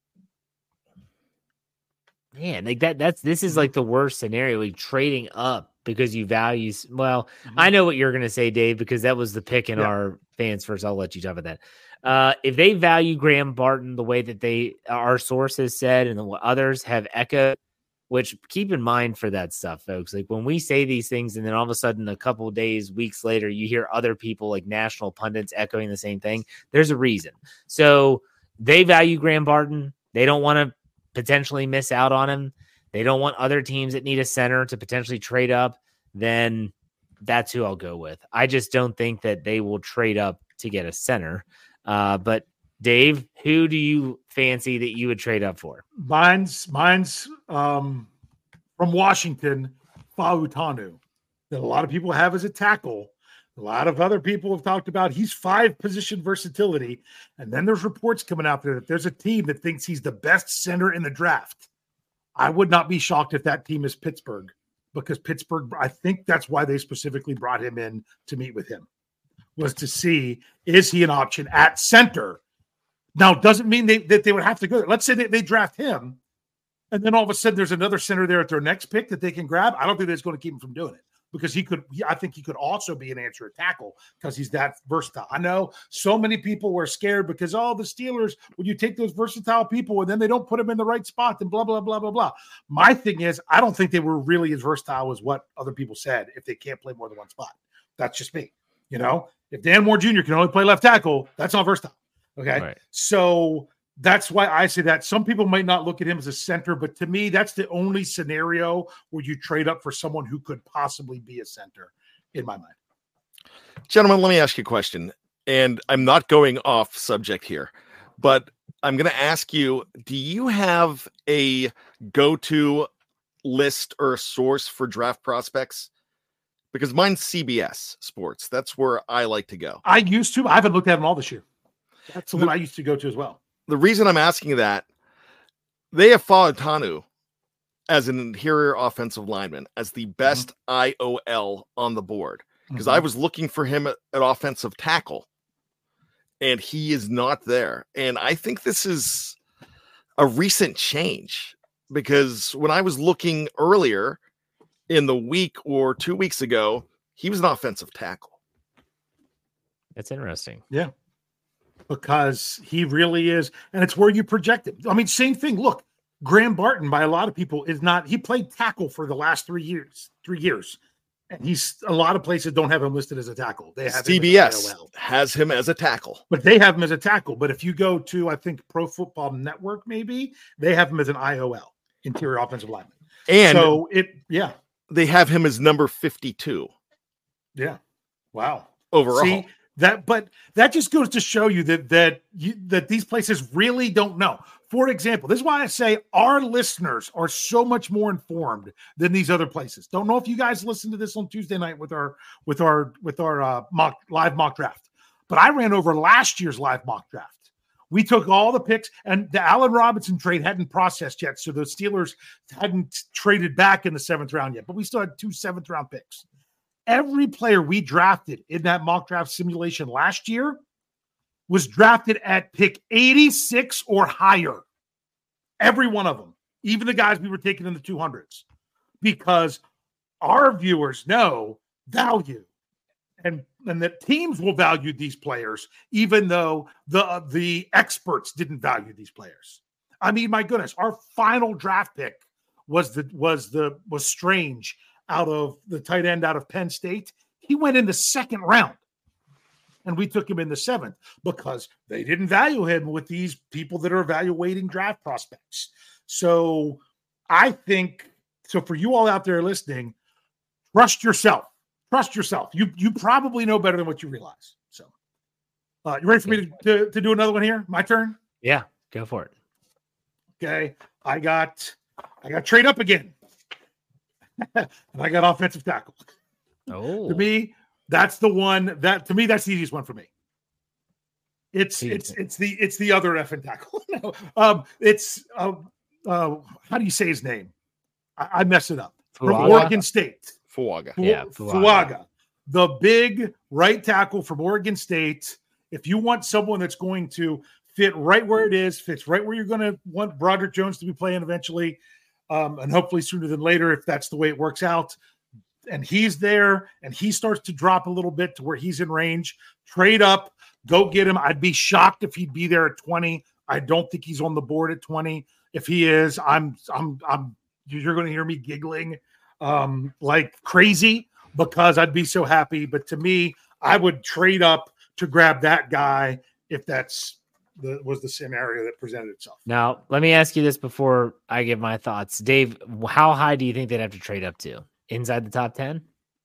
man, like that that's this is like the worst scenario, like trading up because you value well, I know what you're gonna say, Dave, because that was the pick in Yeah. our fans first. I'll let you talk about that. Uh, if they value Graham Barton the way that they our sources said and what others have echoed, which keep in mind for that stuff, folks. Like when we say these things, and then all of a sudden, a couple of days, weeks later, you hear other people like national pundits echoing the same thing. There's a reason. So they value Graham Barton. They don't want to potentially miss out on him. They don't want other teams that need a center to potentially trade up. Then that's who I'll go with. I just don't think that they will trade up to get a center. Uh, but Dave, who do you fancy that you would trade up for? Mine's mine's um, from Washington, Fautanu, that a lot of people have as a tackle. A lot of other people have talked about he's five position versatility. And then there's reports coming out there that there's a team that thinks he's the best center in the draft. I would not be shocked if that team is Pittsburgh, because Pittsburgh, I think that's why they specifically brought him in to meet with him, was to see, is he an option at center? Now, doesn't mean they, that they would have to go there. Let's say they, they draft him, and then all of a sudden there's another center there at their next pick that they can grab. I don't think that's going to keep him from doing it, because he could, I think he could also be an answer at tackle because he's that versatile. I know so many people were scared because, oh, the Steelers, when you take those versatile people and then they don't put them in the right spot, then blah, blah, blah, blah, blah. My thing is, I don't think they were really as versatile as what other people said if they can't play more than one spot. That's just me. You know, if Dan Moore Junior can only play left tackle, that's not versatile. Okay. Right. So that's why I say that. Some people might not look at him as a center, but to me, that's the only scenario where you trade up for someone who could possibly be a center in my mind. Gentlemen, let me ask you a question. And I'm not going off subject here, but I'm going to ask you, do you have a go-to list or a source for draft prospects? Because mine's C B S Sports. That's where I like to go. I used to. I haven't looked at them all this year. That's the one I used to go to as well. The reason I'm asking that, they have Fautanu as an interior offensive lineman, as the best mm-hmm. I O L on the board, because mm-hmm. I was looking for him at, at offensive tackle, and he is not there. And I think this is a recent change, because when I was looking earlier in the week or two weeks ago, he was an offensive tackle. That's interesting. Yeah. Because he really is. And it's where you project him. I mean, same thing. Look, Graham Barton, by a lot of people, is not, he played tackle for the last three years, three years. And he's, a lot of places don't have him listed as a tackle. They have C B S has him as a tackle. But they have him as a tackle. But if you go to, I think, Pro Football Network, maybe, they have him as an I O L, interior offensive lineman. And so it, yeah. They have him as number fifty-two. Yeah. Wow. Overall. See, that, but that just goes to show you that, that, you, that these places really don't know. For example, this is why I say our listeners are so much more informed than these other places. Don't know if you guys listened to this on Tuesday night with our, with our, with our uh, mock live mock draft, but I ran over last year's live mock draft. We took all the picks, and the Allen Robinson trade hadn't processed yet, so the Steelers hadn't traded back in the seventh round yet, but we still had two seventh round picks. Every player we drafted in that mock draft simulation last year was drafted at pick eighty-six or higher. Every one of them, even the guys we were taking in the two hundreds, because our viewers know value. And, and the teams will value these players, even though the, uh, the experts didn't value these players. I mean, my goodness, our final draft pick was the was the was Strange out of the tight end out of Penn State. He went in the second round, and we took him in the seventh because they didn't value him with these people that are evaluating draft prospects. So I think, so for you all out there listening, trust yourself. Trust yourself. You you probably know better than what you realize. So, uh, you ready for me to, to, to do another one here? My turn? Yeah, go for it. Okay. I got I got trade up again. And I got offensive tackle. Oh. To me, that's the one that to me that's the easiest one for me. It's Jeez. it's it's the it's the other effing tackle. no, um, it's uh, uh, how do you say his name? I, I mess it up. From Fuaga? Oregon State. Fuaga. Fu- Yeah, Fuaga. Fuaga. The big right tackle from Oregon State. If you want someone that's going to fit right where it is, fits right where you're going to want Broderick Jones to be playing eventually, um, and hopefully sooner than later if that's the way it works out, and he's there and he starts to drop a little bit to where he's in range, trade up, go get him. I'd be shocked if he'd be there at twenty. I don't think he's on the board at twenty. If he is, I'm I'm I'm you're going to hear me giggling um like crazy because I'd be so happy. But to me, I would trade up to grab that guy if that's the was the scenario that presented itself. Now, let me ask you this before I give my thoughts. Dave, how high do you think they'd have to trade up to? Inside the top ten?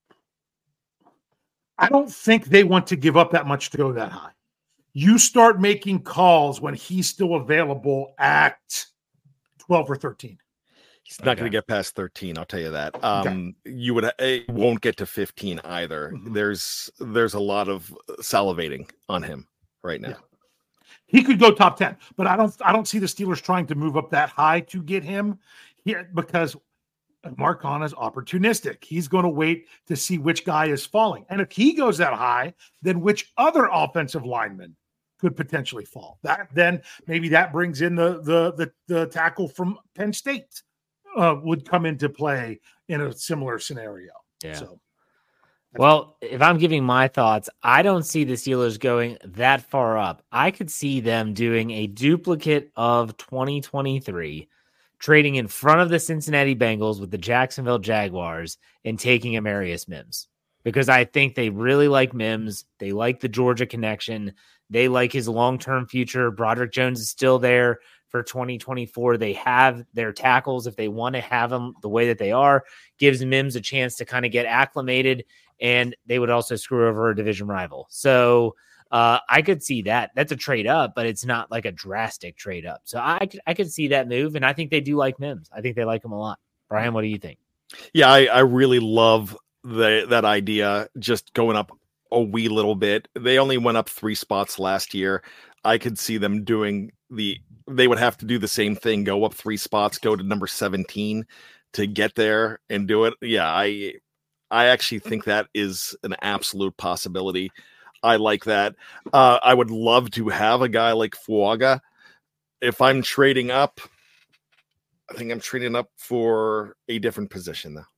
I don't think they want to give up that much to go that high. You start making calls when he's still available at twelve or thirteen. He's not okay. going to get past thirteen. I'll tell you that. Um, okay. You would it won't get to fifteen either. Mm-hmm. There's there's a lot of salivating on him right now. Yeah. He could go top ten, but I don't I don't see the Steelers trying to move up that high to get him here because Mark Hahn is opportunistic. He's going to wait to see which guy is falling, and if he goes that high, then which other offensive lineman could potentially fall? That then maybe that brings in the the the, the tackle from Penn State. Uh, would come into play in a similar scenario. Yeah. So, well, if I'm giving my thoughts, I don't see the Steelers going that far up. I could see them doing a duplicate of twenty twenty-three, trading in front of the Cincinnati Bengals with the Jacksonville Jaguars and taking Amarius Mims because I think they really like Mims. They like the Georgia connection. They like his long-term future. Broderick Jones is still there for twenty twenty-four. They have their tackles if they want to have them the way that they are, gives Mims a chance to kind of get acclimated, and they would also screw over a division rival. So uh, I could see that. That's a trade up, but it's not like a drastic trade up. So I could, I could see that move, and I think they do like Mims. I think they like him a lot. Brian, what do you think? Yeah, I, I really love the, that idea, just going up a wee little bit. They only went up three spots last year. I could see them doing the they would have to do the same thing, go up three spots, go to number seventeen to get there and do it. Yeah, I I actually think that is an absolute possibility. I like that. Uh, I would love to have a guy like Fuaga. If I'm trading up, I think I'm trading up for a different position though.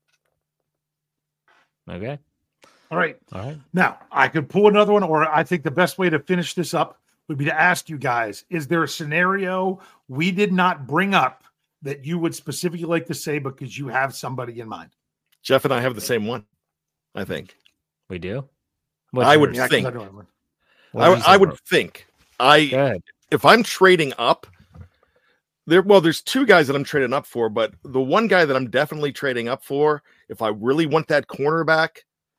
Okay. All right. All right. Now, I could pull another one, or I think the best way to finish this up would be to ask you guys, is there a scenario we did not bring up that you would specifically like to say because you have somebody in mind? Jeff and I have the same one, I think. We do? What's I would yeah, think. I, don't I, I would think. I if I'm trading up, there well, there's two guys that I'm trading up for, but the one guy that I'm definitely trading up for, if I really want that cornerback,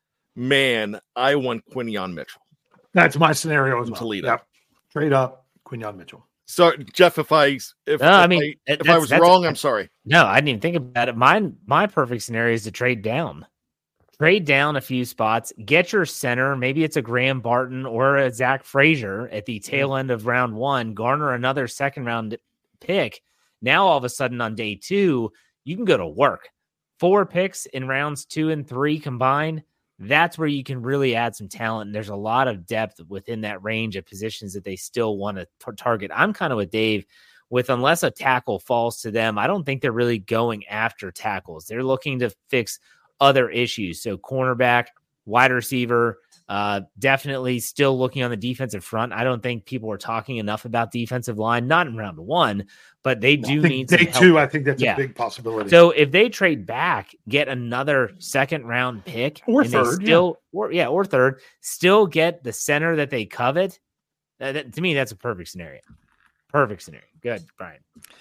man, I want Quinyon Mitchell. That's my scenario as well. Toledo. Yep. Trade up, Quinyon Mitchell. So, Jeff, if I if, no, I if mean I, if I was wrong, I'm sorry. No, I didn't even think about it. Mine, my perfect scenario is to trade down. Trade down a few spots, get your center. Maybe it's a Graham Barton or a Zach Frazier at the tail end of round one, garner another second round pick. Now, all of a sudden on day two, you can go to work. Four picks in rounds two and three combined. That's where you can really add some talent. And there's a lot of depth within that range of positions that they still want to t- target. I'm kind of with Dave with, unless a tackle falls to them, I don't think they're really going after tackles. They're looking to fix other issues. So cornerback, wide receiver, uh, definitely still looking on the defensive front. I don't think people are talking enough about defensive line, not in round one, but they do need day some two. help. I think that's Yeah. a big possibility. So if they trade back, get another second round pick, Or and they third, still, or yeah, or third, still get the center that they covet. That, that- to me, that's a perfect scenario. Perfect scenario. Good, Brian.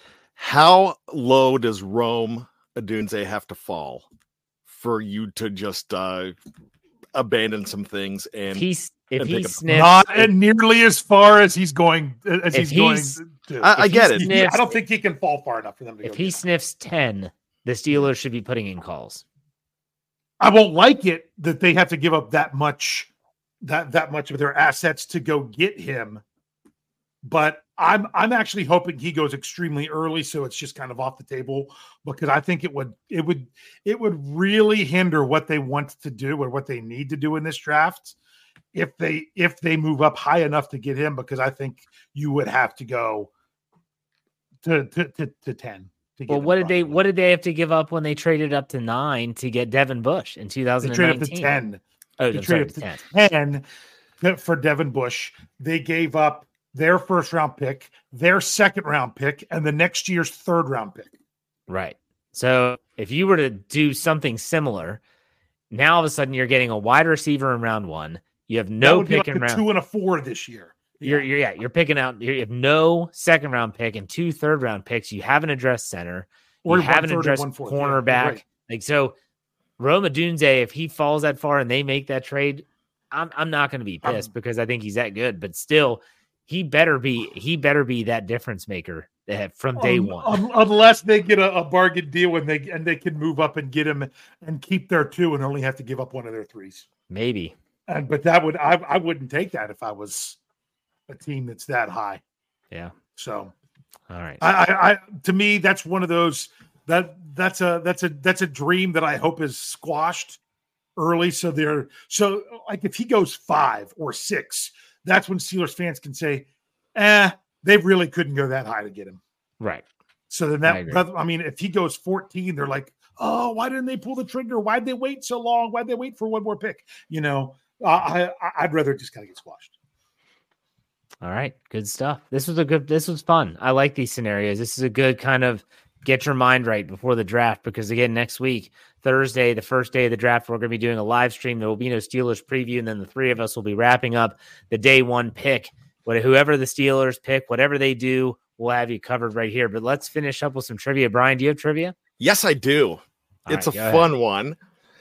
How low does Rome Odunze have to fall for you to just uh, abandon some things and He's if and he pick up- sniffs, Not if, nearly as far as he's going as If he's going he's- to. I- I If get he it. sniffs- I don't think he can fall far enough for them to if go he get him. sniffs ten, the Steelers should be putting in calls. I won't like it that they have to give up that much that that much of their assets to go get him. But I'm I'm actually hoping he goes extremely early, so it's just kind of off the table, because I think it would it would it would really hinder what they want to do or what they need to do in this draft if they if they move up high enough to get him, because I think you would have to go to to to, to ten. To get Well, him what did they probably. what did they have to give up when they traded up to nine to get Devin Bush in two thousand They nineteen? traded up to ten. Oh, They I'm sorry, traded to up ten. to ten to- for Devin Bush. They gave up their first round pick, their second round pick, and the next year's third round pick. Right. So if you were to do something similar, now all of a sudden you're getting a wide receiver in round one. You have That no would be pick like in a round. two and a four this year. You're, you're yeah, you're picking out. You have no second round pick and two third round picks. You haven't addressed center. Or You one haven't third or addressed one fourth. Yeah, cornerback. right. Like so, Rome Odunze, if he falls that far and they make that trade, I'm I'm not going to be pissed because I think he's that good. But still, he better be he better be that difference maker that from day Um, one. um, unless they get a, a bargain deal and they and they can move up and get him and keep their two and only have to give up one of their threes. Maybe. And but that would I I wouldn't take that if I was a team that's that high. Yeah. So All right. I, I, I to me that's one of those that that's a that's a that's a dream that I hope is squashed early. So they're so like if he goes five or six, that's when Steelers fans can say, eh, they really couldn't go that high to get him. Right. So then I that agree. brother, I mean, if he goes fourteen, they're like, oh, why didn't they pull the trigger? Why'd they wait so long? Why'd they wait for one more pick? You know, uh, I I- I'd rather just kind of get squashed. All right, good stuff. This was a good. This was fun. I like these scenarios. This is a good kind of get your mind right before the draft, because again, next week, Thursday, the first day of the draft, we're going to be doing a live stream. There will be no Steelers preview, and then the three of us will be wrapping up the day one pick. What whoever the Steelers pick, whatever they do, we'll have you covered right here. But let's finish up with some trivia. Brian, do you have trivia? Yes, I do. All it's right, a go ahead. fun one.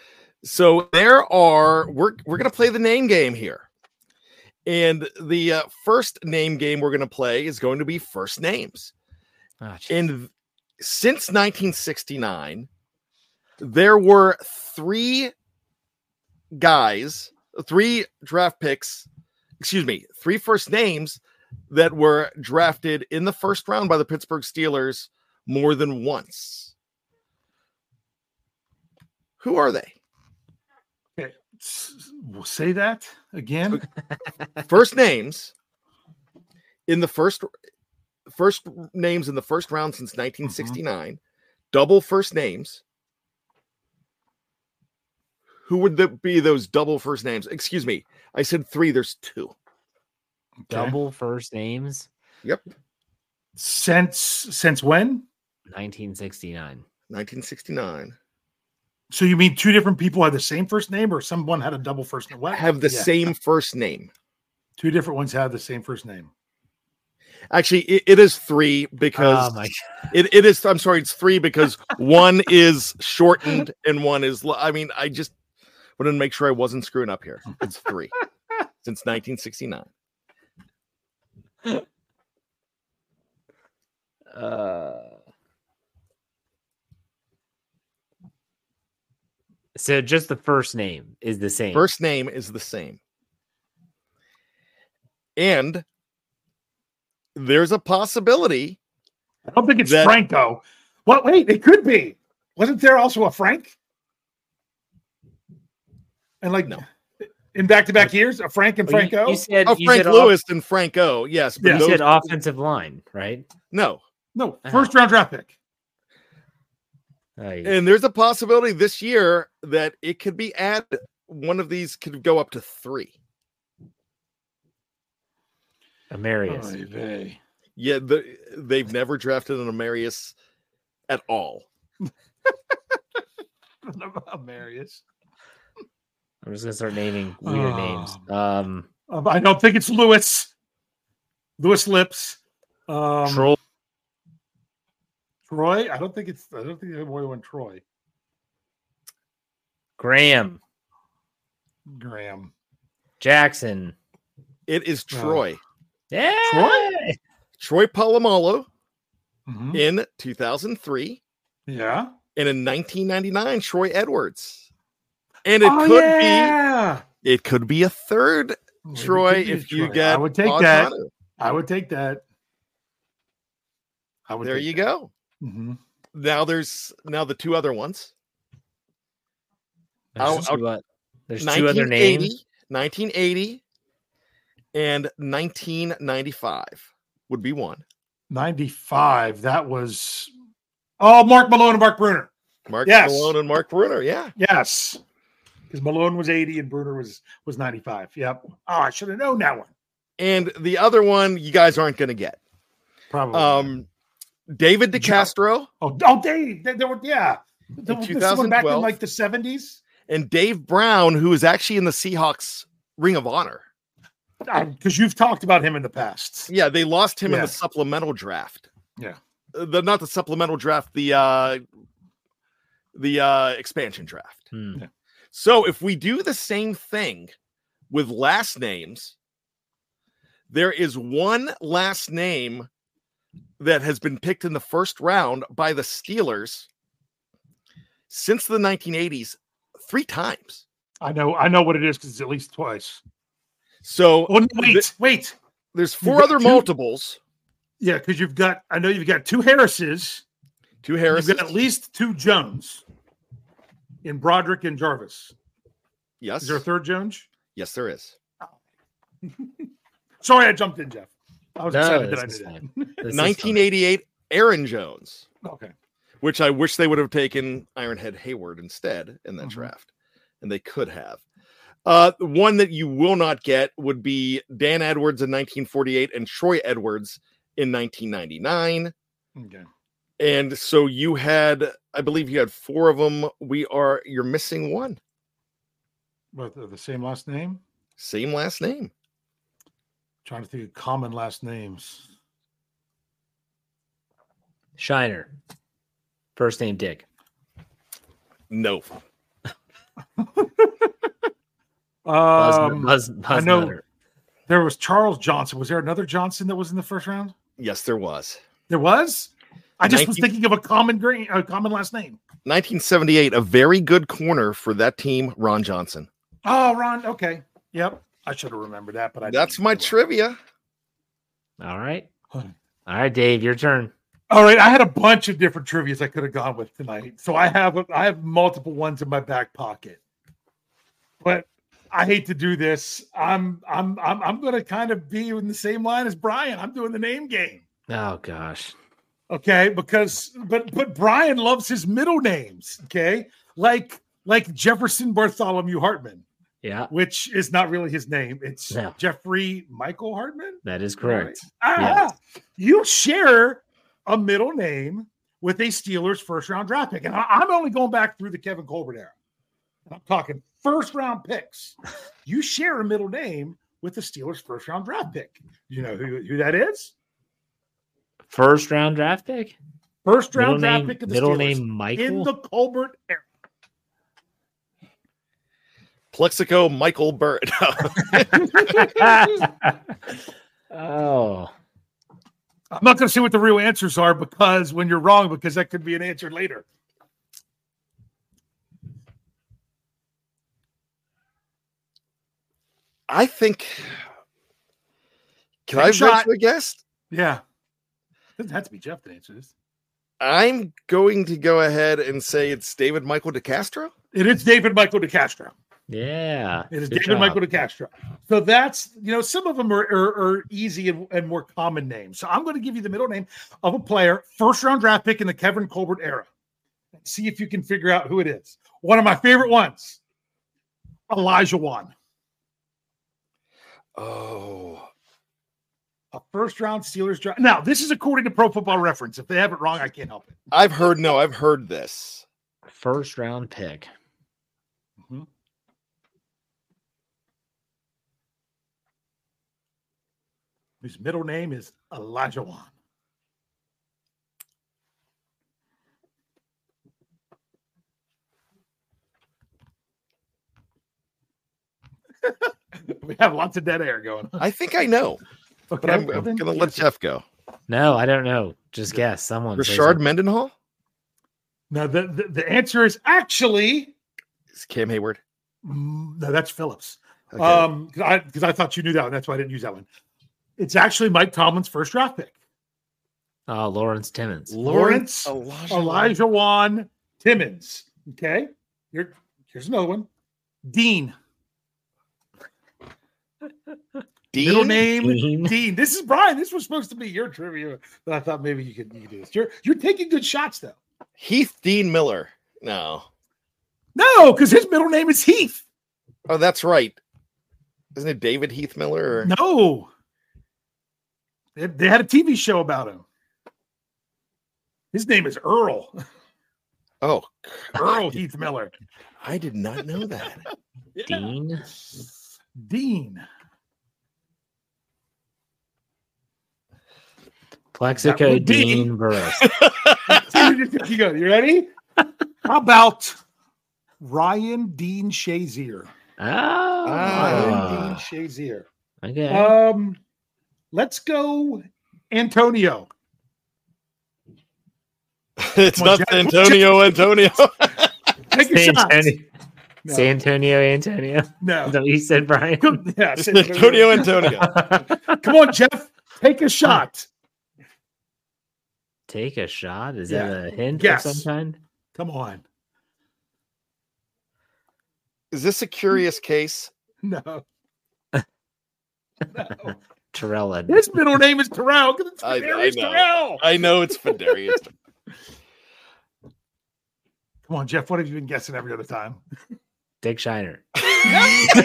So there are we're we're gonna play the name game here, and the uh, first name game we're gonna play is going to be first names. Oh, and since nineteen sixty-nine, there were three guys, three draft picks, excuse me, three first names that were drafted in the first round by the Pittsburgh Steelers more than once. Who are they? Okay. We'll say that again. First names in the first first names in the first round since nineteen sixty-nine. Mm-hmm. Double first names. Who would that be? Those double first names? Excuse me. I said three. There's two. Okay. Double first names. Yep. Since since when? nineteen sixty-nine. nineteen sixty-nine. So you mean two different people had the same first name, or someone had a double first name? What? Have the Yeah. same first name. Two different ones have the same first name. Actually, it, it is three because Oh my it, it is. I'm sorry, it's three because one is shortened and one is. I mean, I just wanted to make sure I wasn't screwing up here. It's three since nineteen sixty-nine. Uh, so just the first name is the same. First name is the same. And there's a possibility. I don't think it's that- Franco. Well, wait, it could be. Wasn't there also a Frank? And like No. in back-to-back years, a Frank and Well, you- Franco? You, said Oh, you Frank said Lewis and Franco. Yes. But Yeah. You those- said offensive line, right? no. No, first round draft pick. Oh, yeah. And there's a possibility this year that it could be added. One of these could go up to three. Amarius. Oy vey. Yeah, the, they've never drafted an Amarius at all. Amarius. I'm just gonna start naming weird Oh. names. Um, Um, I don't think it's Lewis. Lewis Lips. Um, Troll. Troy. I don't think it's. I don't think there's more than one Troy. Graham. Graham. Jackson. It is Troy. Yeah. Troy? Troy Polamalu Mhm. in two thousand three. Yeah. And in nineteen ninety-nine, Troy Edwards. And it Oh, could yeah. be it could be a third Maybe it Troy could be a if you Troy. get I would take Odd that. Hanu. I would take that. I would. There take you that. go. Mhm. Now there's now the two other ones. There's, I'll- two, uh, there's two other names. nineteen eighty and nineteen ninety-five would be one. ninety-five. That was. Oh, Mark Malone and Mark Bruner. Mark Yes. Malone and Mark Bruner. Yeah. Yes. Because Malone was eighty and Bruner was was ninety-five. Yep. Oh, I should have known that one. And the other one you guys aren't going to get. Probably. Um, David DeCastro Oh, oh, Dave. They, they were, yeah. The, In this one back in twenty twelve. like the seventies. and Dave Brown, who is actually in the Seahawks Ring of Honor. Because you've talked about him in the past. Yeah, they lost him in Yeah. the supplemental draft. Yeah. Uh, The not the supplemental draft, the uh the uh expansion draft. Hmm. Yeah. So if we do the same thing with last names, there is one last name that has been picked in the first round by the Steelers since the nineteen eighties three times. I know. I know what it is because it's at least twice. So Oh, wait, th- wait. there's You've four got other two- multiples. Yeah, because you've got. I know you've got two Harrises. Two Harris. You've got at least two Jones in Broderick and Jarvis. Yes. Is there a third Jones? Yes, there is. Sorry, I jumped in, Jeff. I was No, excited that this I is did fine. that. This is nineteen eighty-eight Aaron Jones, Okay. which I wish they would have taken Ironhead Hayward instead in that Mhm. draft, and they could have. Uh, the one that you will not get would be Dan Edwards in nineteen forty-eight and Troy Edwards in nineteen ninety-nine. Okay. And so you had, I believe you had four of them. We are, you're missing one. But they're the same last name. Same last name. Trying to think of common last names. Shiner. First name Dick. No. Buzz, Um, Buzz, I Buzz know Nutter. there was Charles Johnson. Was there another Johnson that was in the first round? Yes, there was. There was. I just was nineteen thinking of a common green, a common last name. nineteen seventy-eight, a very good corner for that team, Ron Johnson. Oh, Ron. Okay. Yep. I should have remembered that, but I That's didn't. my trivia. All right. All right, Dave, your turn. All right, I had a bunch of different trivias I could have gone with tonight, so I have I have multiple ones in my back pocket. But I hate to do this. I'm I'm I'm I'm going to kind of be in the same line as Brian. I'm doing the name game. Oh gosh. Okay, because but but Brian loves his middle names. Okay, like like Jefferson Bartholomew Hartman. Yeah, which is not really his name. It's no. Jeffrey Michael Hartman. That is correct. Right? Ah, yes. You share a middle name with a Steelers first round draft pick. And I, I'm only going back through the Kevin Colbert era. I'm talking first round picks. You share a middle name with the Steelers first round draft pick. You know who, who that is? First round draft pick? First round middle draft name, pick of the middle Steelers name Michael? in the Colbert era. Plexico Michael Bird. Oh. I'm not going to say what the real answers are because when you're wrong, because that could be an answer later. I think. Can Take I a shot. venture a guess? Yeah. Doesn't have to be Jeff to answer this. I'm going to go ahead and say it's David Michael DeCastro. It is David Michael DeCastro. Yeah. It is good David job. Michael DeCastro. So that's, you know, some of them are, are, are easy and, and more common names. So I'm going to give you the middle name of a player, first round draft pick in the Kevin Colbert era. See if you can figure out who it is. One of my favorite ones, Elijah Wan. Oh. A first round Steelers draft. Now, this is according to Pro Football Reference. If they have it wrong, I can't help it. I've heard, no, I've heard this. First round pick. Mm-hmm. His middle name is Elijah Wan. We have lots of dead air going on. I think I know, Okay, but I'm, well, I'm then going to let guess it. Jeff go. No, I don't know. Just guess. Someone. say Rashard something. Mendenhall? Now, the, the, the answer is actually, It's Cam Hayward. mm, no, that's Phillips. Okay. Um, because I, 'cause I thought you knew that one. That's why I didn't use that one. It's actually Mike Tomlin's first draft pick. Oh, Lawrence Timmons. Lawrence Elijah, Elijah Wan Timmons. Okay. Here, here's another one. Dean. Dean? Middle name Dean? Dean. This is Brian. This was supposed to be your trivia, but I thought maybe you could, you could do this. You're you're taking good shots though. Heath Dean Miller. No. No, because his middle name is Heath. Oh, that's right. Isn't it David Heath Miller? Or... No. They, they had a T V show about him. His name is Earl. Oh, Earl Heath Miller. I did not know that. Yeah. Dean. Dean. Plexico would be- Dean Burris. You go. You ready? How about Ryan Dean Shazier? Oh. Ryan Dean Shazier. Okay. Um, let's go Antonio. It's Come on, not Jeff. Antonio Antonio. Take a San shot. Antonio. No. San Antonio Antonio. No. Is that what you said, Brian? Yeah, It's Antonio Antonio. Come on, Jeff. Take a shot. Take a shot. Is Yeah. that a hint Yes. of some kind? Come on. Is this a curious case? No. No. Terrell Edmonds. His middle name is Terrell. 'Cause it's I, I Fidarius know. Terrell. I know it's Fidarius. Come on, Jeff. What have you been guessing every other time? Dick Shiner. That's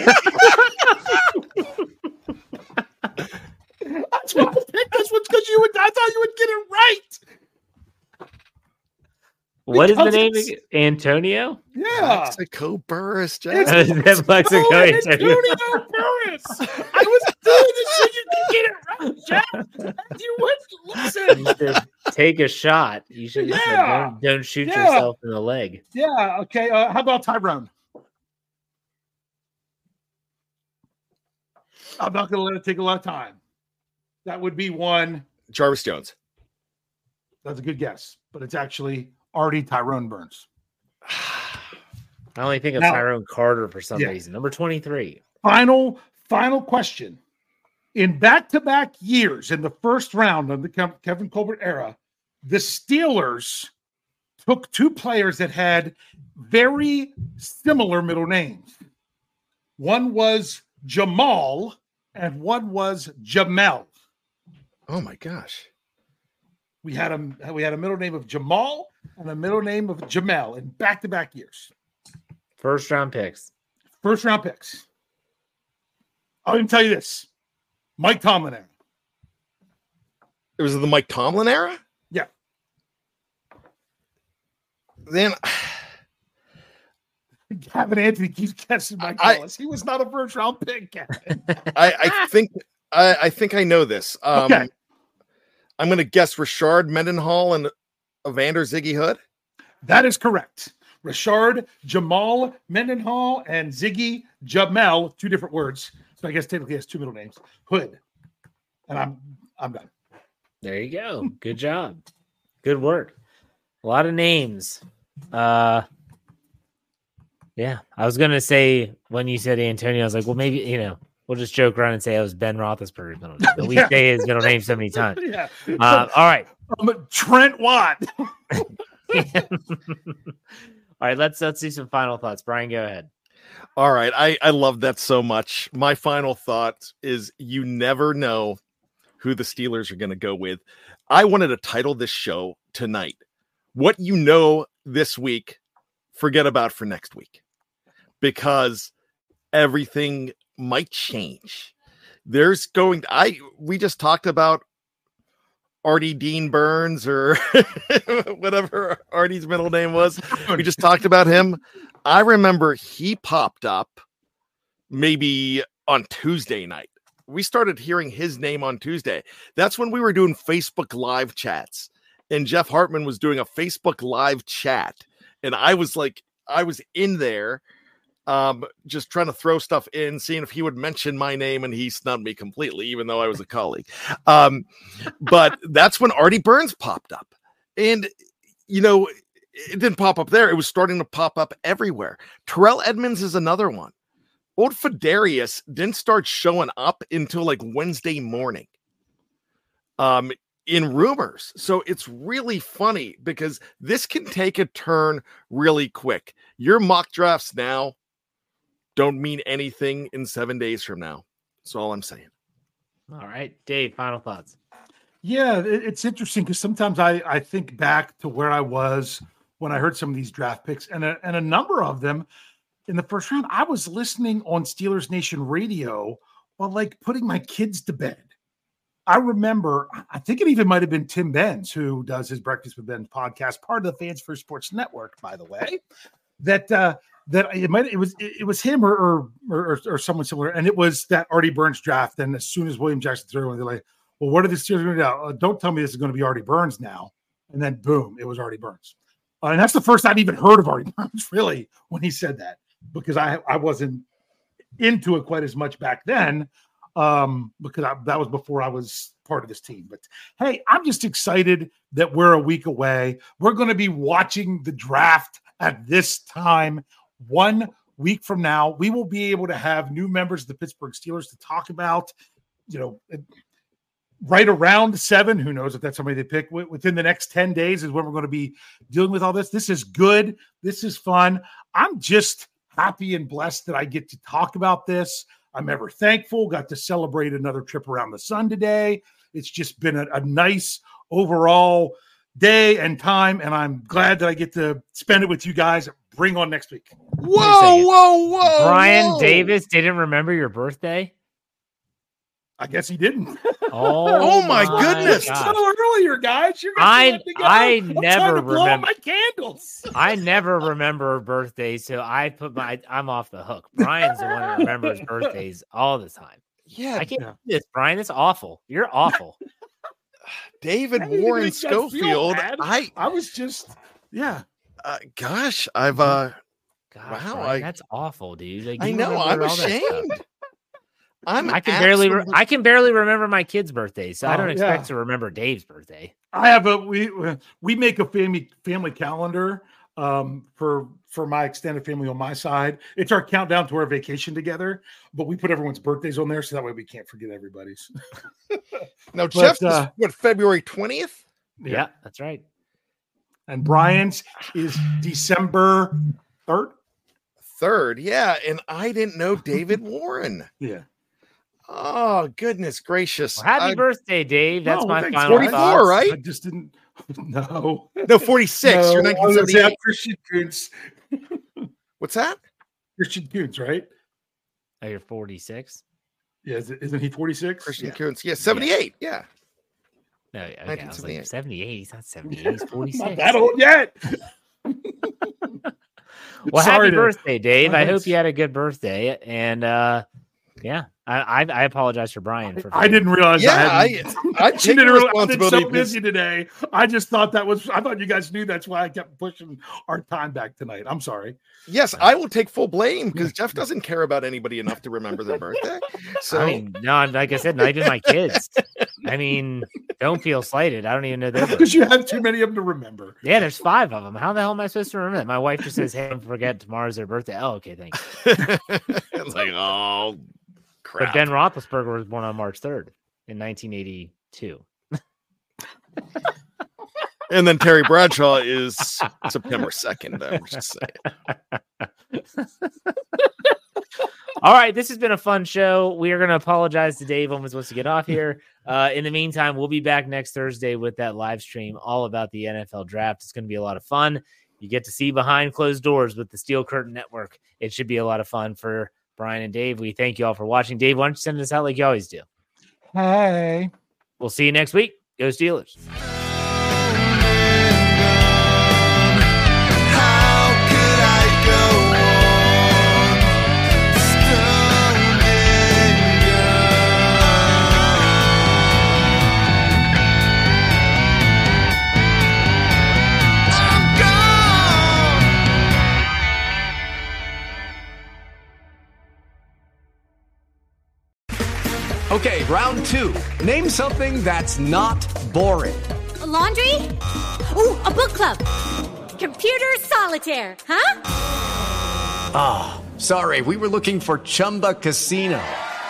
why I picked this one because you would. I thought you would get it right. What is the Because name? it's- again? Antonio? Yeah. Mexico Burris, Jeff. It's- Is that Plexico Oh, Antonio? Antonio Burris. I was doing this so you could get it right, Jeff. You would listen. You said, take a shot. You should have said, Yeah. don't, don't shoot Yeah. yourself in the leg. Yeah. Okay. Uh, how about Tyrone? I'm not going to let it take a lot of time. That would be one. Jarvis Jones. That's a good guess, but it's actually already Tyrone Burns. I only think of Now- Tyrone Carter for some Yeah. reason. Number twenty-three. Final, final question. In back-to-back years, in the first round of the Kev- Kevin Colbert era, the Steelers took two players that had very similar middle names. One was Jamal and one was Jamel. Oh my gosh. We had a we had a middle name of Jamal and a middle name of Jamel in back-to-back years. First round picks. First round picks. I'll even tell you this. Mike Tomlin era. It was the Mike Tomlin era? Yeah. Then Gavin Anthony keeps catching my calls. He was not a first round pick, Gavin. I, I think I, I think I know this. Um, Okay. I'm going to guess Rashard Mendenhall and Evander Ziggy Hood. That is correct. Rashard, Jamal, Mendenhall, and Ziggy Jamel, two different words. So I guess technically has two middle names. Hood. And I'm I'm done. There you go. Good job. Good work. A lot of names. Uh yeah. I was gonna say when you said Antonio, I was like, well, maybe, you know, we'll just joke around and say it was Ben Roethlisberger's middle name. But we Yeah. say his middle name so many times. Yeah. Uh, all right. Um, Trent Watt. All right, let's let's do some final thoughts. Brian, go ahead. All right. I, I love that so much. My final thought is you never know who the Steelers are going to go with. I wanted to title this show tonight, What You Know This Week, Forget About for Next Week, because everything might change. There's going to, I, we just talked about Artie Dean Burns or whatever Artie's middle name was. We just talked about him. I remember he popped up maybe on Tuesday night. We started hearing his name on Tuesday. That's when we were doing Facebook live chats and Jeff Hartman was doing a Facebook live chat. And I was like, I was in there um, just trying to throw stuff in, seeing if he would mention my name, and he snubbed me completely, even though I was a colleague. Um, but that's when Artie Burns popped up. And, you know, it didn't pop up there. It was starting to pop up everywhere. Terrell Edmonds is another one. Old Fedarius didn't start showing up until like Wednesday morning um, in rumors. So it's really funny because this can take a turn really quick. Your mock drafts now don't mean anything in seven days from now. That's all I'm saying. All right, Dave, final thoughts. Yeah, it- it's interesting because sometimes I, I think back to where I was when I heard some of these draft picks, and a, and a number of them in the first round, I was listening on Steelers Nation radio while like putting my kids to bed. I remember, I think it even might have been Tim Benz, who does his Breakfast with Ben podcast, part of the Fans First Sports Network, by the way, that uh, that it might it was it was him or or, or or someone similar, and it was that Artie Burns draft. And as soon as William Jackson threw, they're like, "Well, what are the Steelers going to do? Uh, don't tell me this is going to be Artie Burns now." And then boom, it was Artie Burns, uh, and that's the first I'd even heard of Artie Burns really when he said that, because I I wasn't into it quite as much back then, um, because I, that was before I was part of this team. But hey, I'm just excited that we're a week away. We're going to be watching the draft at this time. One week from now, we will be able to have new members of the Pittsburgh Steelers to talk about, you know, right around seven. Who knows if that's somebody they pick within the next ten days is when we're going to be dealing with all this. This is good. This is fun. I'm just happy and blessed that I get to talk about this. I'm ever thankful. Got to celebrate another trip around the sun today. It's just been a, a nice overall day and time, and I'm glad that I get to spend it with you guys. Bring on next week. Whoa, whoa, whoa. Brian whoa. Davis didn't remember your birthday? I guess he didn't. Oh, Oh, my goodness. It's a little earlier, guys. You're gonna I- let me go. I I'm trying never to blow out remember- my candles. I never remember birthdays, so I put my I'm off the hook. Brian's the one that remembers birthdays all the time. Yeah, I can't yeah. do this, Brian. It's awful. You're awful. David I didn't Warren make that feel Schofield. bad. I, I was just, yeah. uh, gosh, I've, uh, God, Wow, Brian, I- that's awful, dude. Like, I you know, remember I'm all that stuff. ashamed. I'm I can barely, re- absolutely- I can barely remember my kid's birthday, so I Oh, don't expect yeah. to remember Dave's birthday. I have a we we make a family family calendar um, for for my extended family on my side. It's our countdown to our vacation together, but we put everyone's birthdays on there so that way we can't forget everybody's. Now, But, Jeff's uh, is what, February twentieth? Yeah. yeah, that's right. And Brian's is December third. Third, yeah. And I didn't know David Warren. Yeah. Oh, goodness gracious. Well, happy I- birthday, Dave. That's No, my thanks. final forty-four, thoughts. right? I just didn't. No. No, forty-six. No, You're I was gonna say, nineteen I'm seventy-eight. Christian Kuntz. What's that? Christian Kuntz, right? Oh, you're forty-six? Yeah, is it, isn't he forty-six? Christian Yeah. Kuntz. Yeah, seventy-eight. Yeah. No, okay, I was like nineteen seventy-eight. seventy-eight. He's not seventy-eight. He's forty-six. Not that old yet. Well, Sorry happy to- birthday, Dave. Oh, I hope thanks. you had a good birthday. And uh, yeah, I, I I apologize for Brian. For I didn't realize. Yeah, I, I, hadn't- I I take didn't the realize I've been responsibility. so because- busy today. I just thought that was. I thought you guys knew. That's why I kept pushing our time back tonight. I'm sorry. Yes, I will take full blame because Jeff doesn't care about anybody enough to remember their birthday. So I mean, no, like I said, not even my kids. I mean, don't feel slighted. I don't even know their birthday. Because you have too many of them to remember. Yeah, there's five of them. How the hell am I supposed to remember that? My wife just says, "Hey, don't forget tomorrow's their birthday." Oh, okay, thanks. it's like, oh crap. But Ben Roethlisberger was born on March third in nineteen eighty-two. And then Terry Bradshaw is September second. I'm just saying. All right, this has been a fun show. We are going to apologize to Dave almost wants to get off here. Uh, in the meantime, we'll be back next Thursday with that live stream all about the N F L draft. It's going to be a lot of fun. You get to see behind closed doors with the Steel Curtain Network. It should be a lot of fun for Brian and Dave. We thank you all for watching. Dave, why don't you send us out like you always do? Hey. We'll see you next week. Go Steelers. Okay, round two. Name something that's not boring. A laundry? Ooh, a book club. Computer solitaire, huh? Ah, oh, sorry, we were looking for Chumba Casino.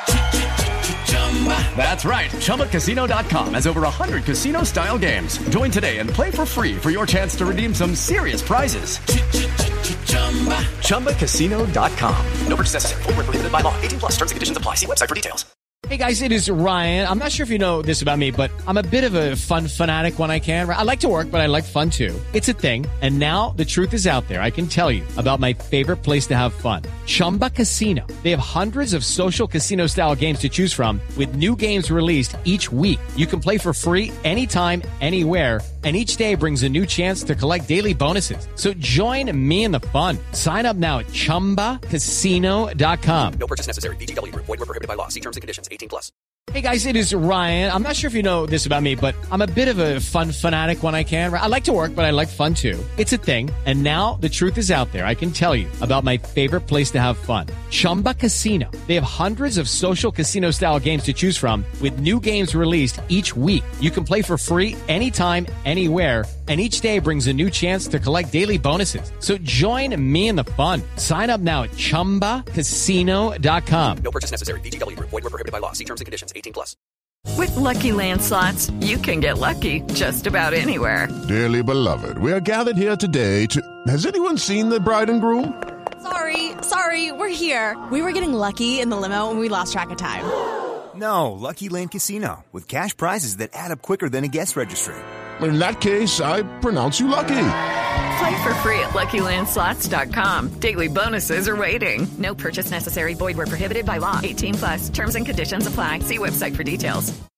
That's right, Chumba Casino dot com has over one hundred casino-style games. Join today and play for free for your chance to redeem some serious prizes. Chumba Casino dot com. No purchase necessary. Void where prohibited by law. eighteen plus. Terms and conditions apply. See website for details. Hey guys, it is Ryan. I'm not sure if you know this about me, but I'm a bit of a fun fanatic when I can. I like to work, but I like fun too. It's a thing. And now the truth is out there. I can tell you about my favorite place to have fun. Chumba Casino. They have hundreds of social casino style games to choose from with new games released each week. You can play for free anytime, anywhere. And each day brings a new chance to collect daily bonuses. So join me in the fun. Sign up now at chumba casino dot com. No purchase necessary. V G W. Void where prohibited by law. See terms and conditions. eighteen plus. Hey guys, it is Ryan. I'm not sure if you know this about me, but I'm a bit of a fun fanatic when I can. I like to work, but I like fun too. It's a thing. And now the truth is out there. I can tell you about my favorite place to have fun. Chumba Casino. They have hundreds of social casino style games to choose from with new games released each week. You can play for free anytime, anywhere. And each day brings a new chance to collect daily bonuses. So join me in the fun. Sign up now at chumba casino dot com. No purchase necessary. V G W. Void where prohibited by law. See terms and conditions. eighteen plus. With Lucky Land Slots, you can get lucky just about anywhere. Dearly beloved, we are gathered here today to... Has anyone seen the bride and groom? Sorry, sorry, we're here. We were getting lucky in the limo and we lost track of time. No, Lucky Land Casino, with cash prizes that add up quicker than a guest registry. In that case, I pronounce you lucky. Play for free at lucky land slots dot com. Daily bonuses are waiting. No purchase necessary. Void where prohibited by law. eighteen plus. Terms and conditions apply. See website for details.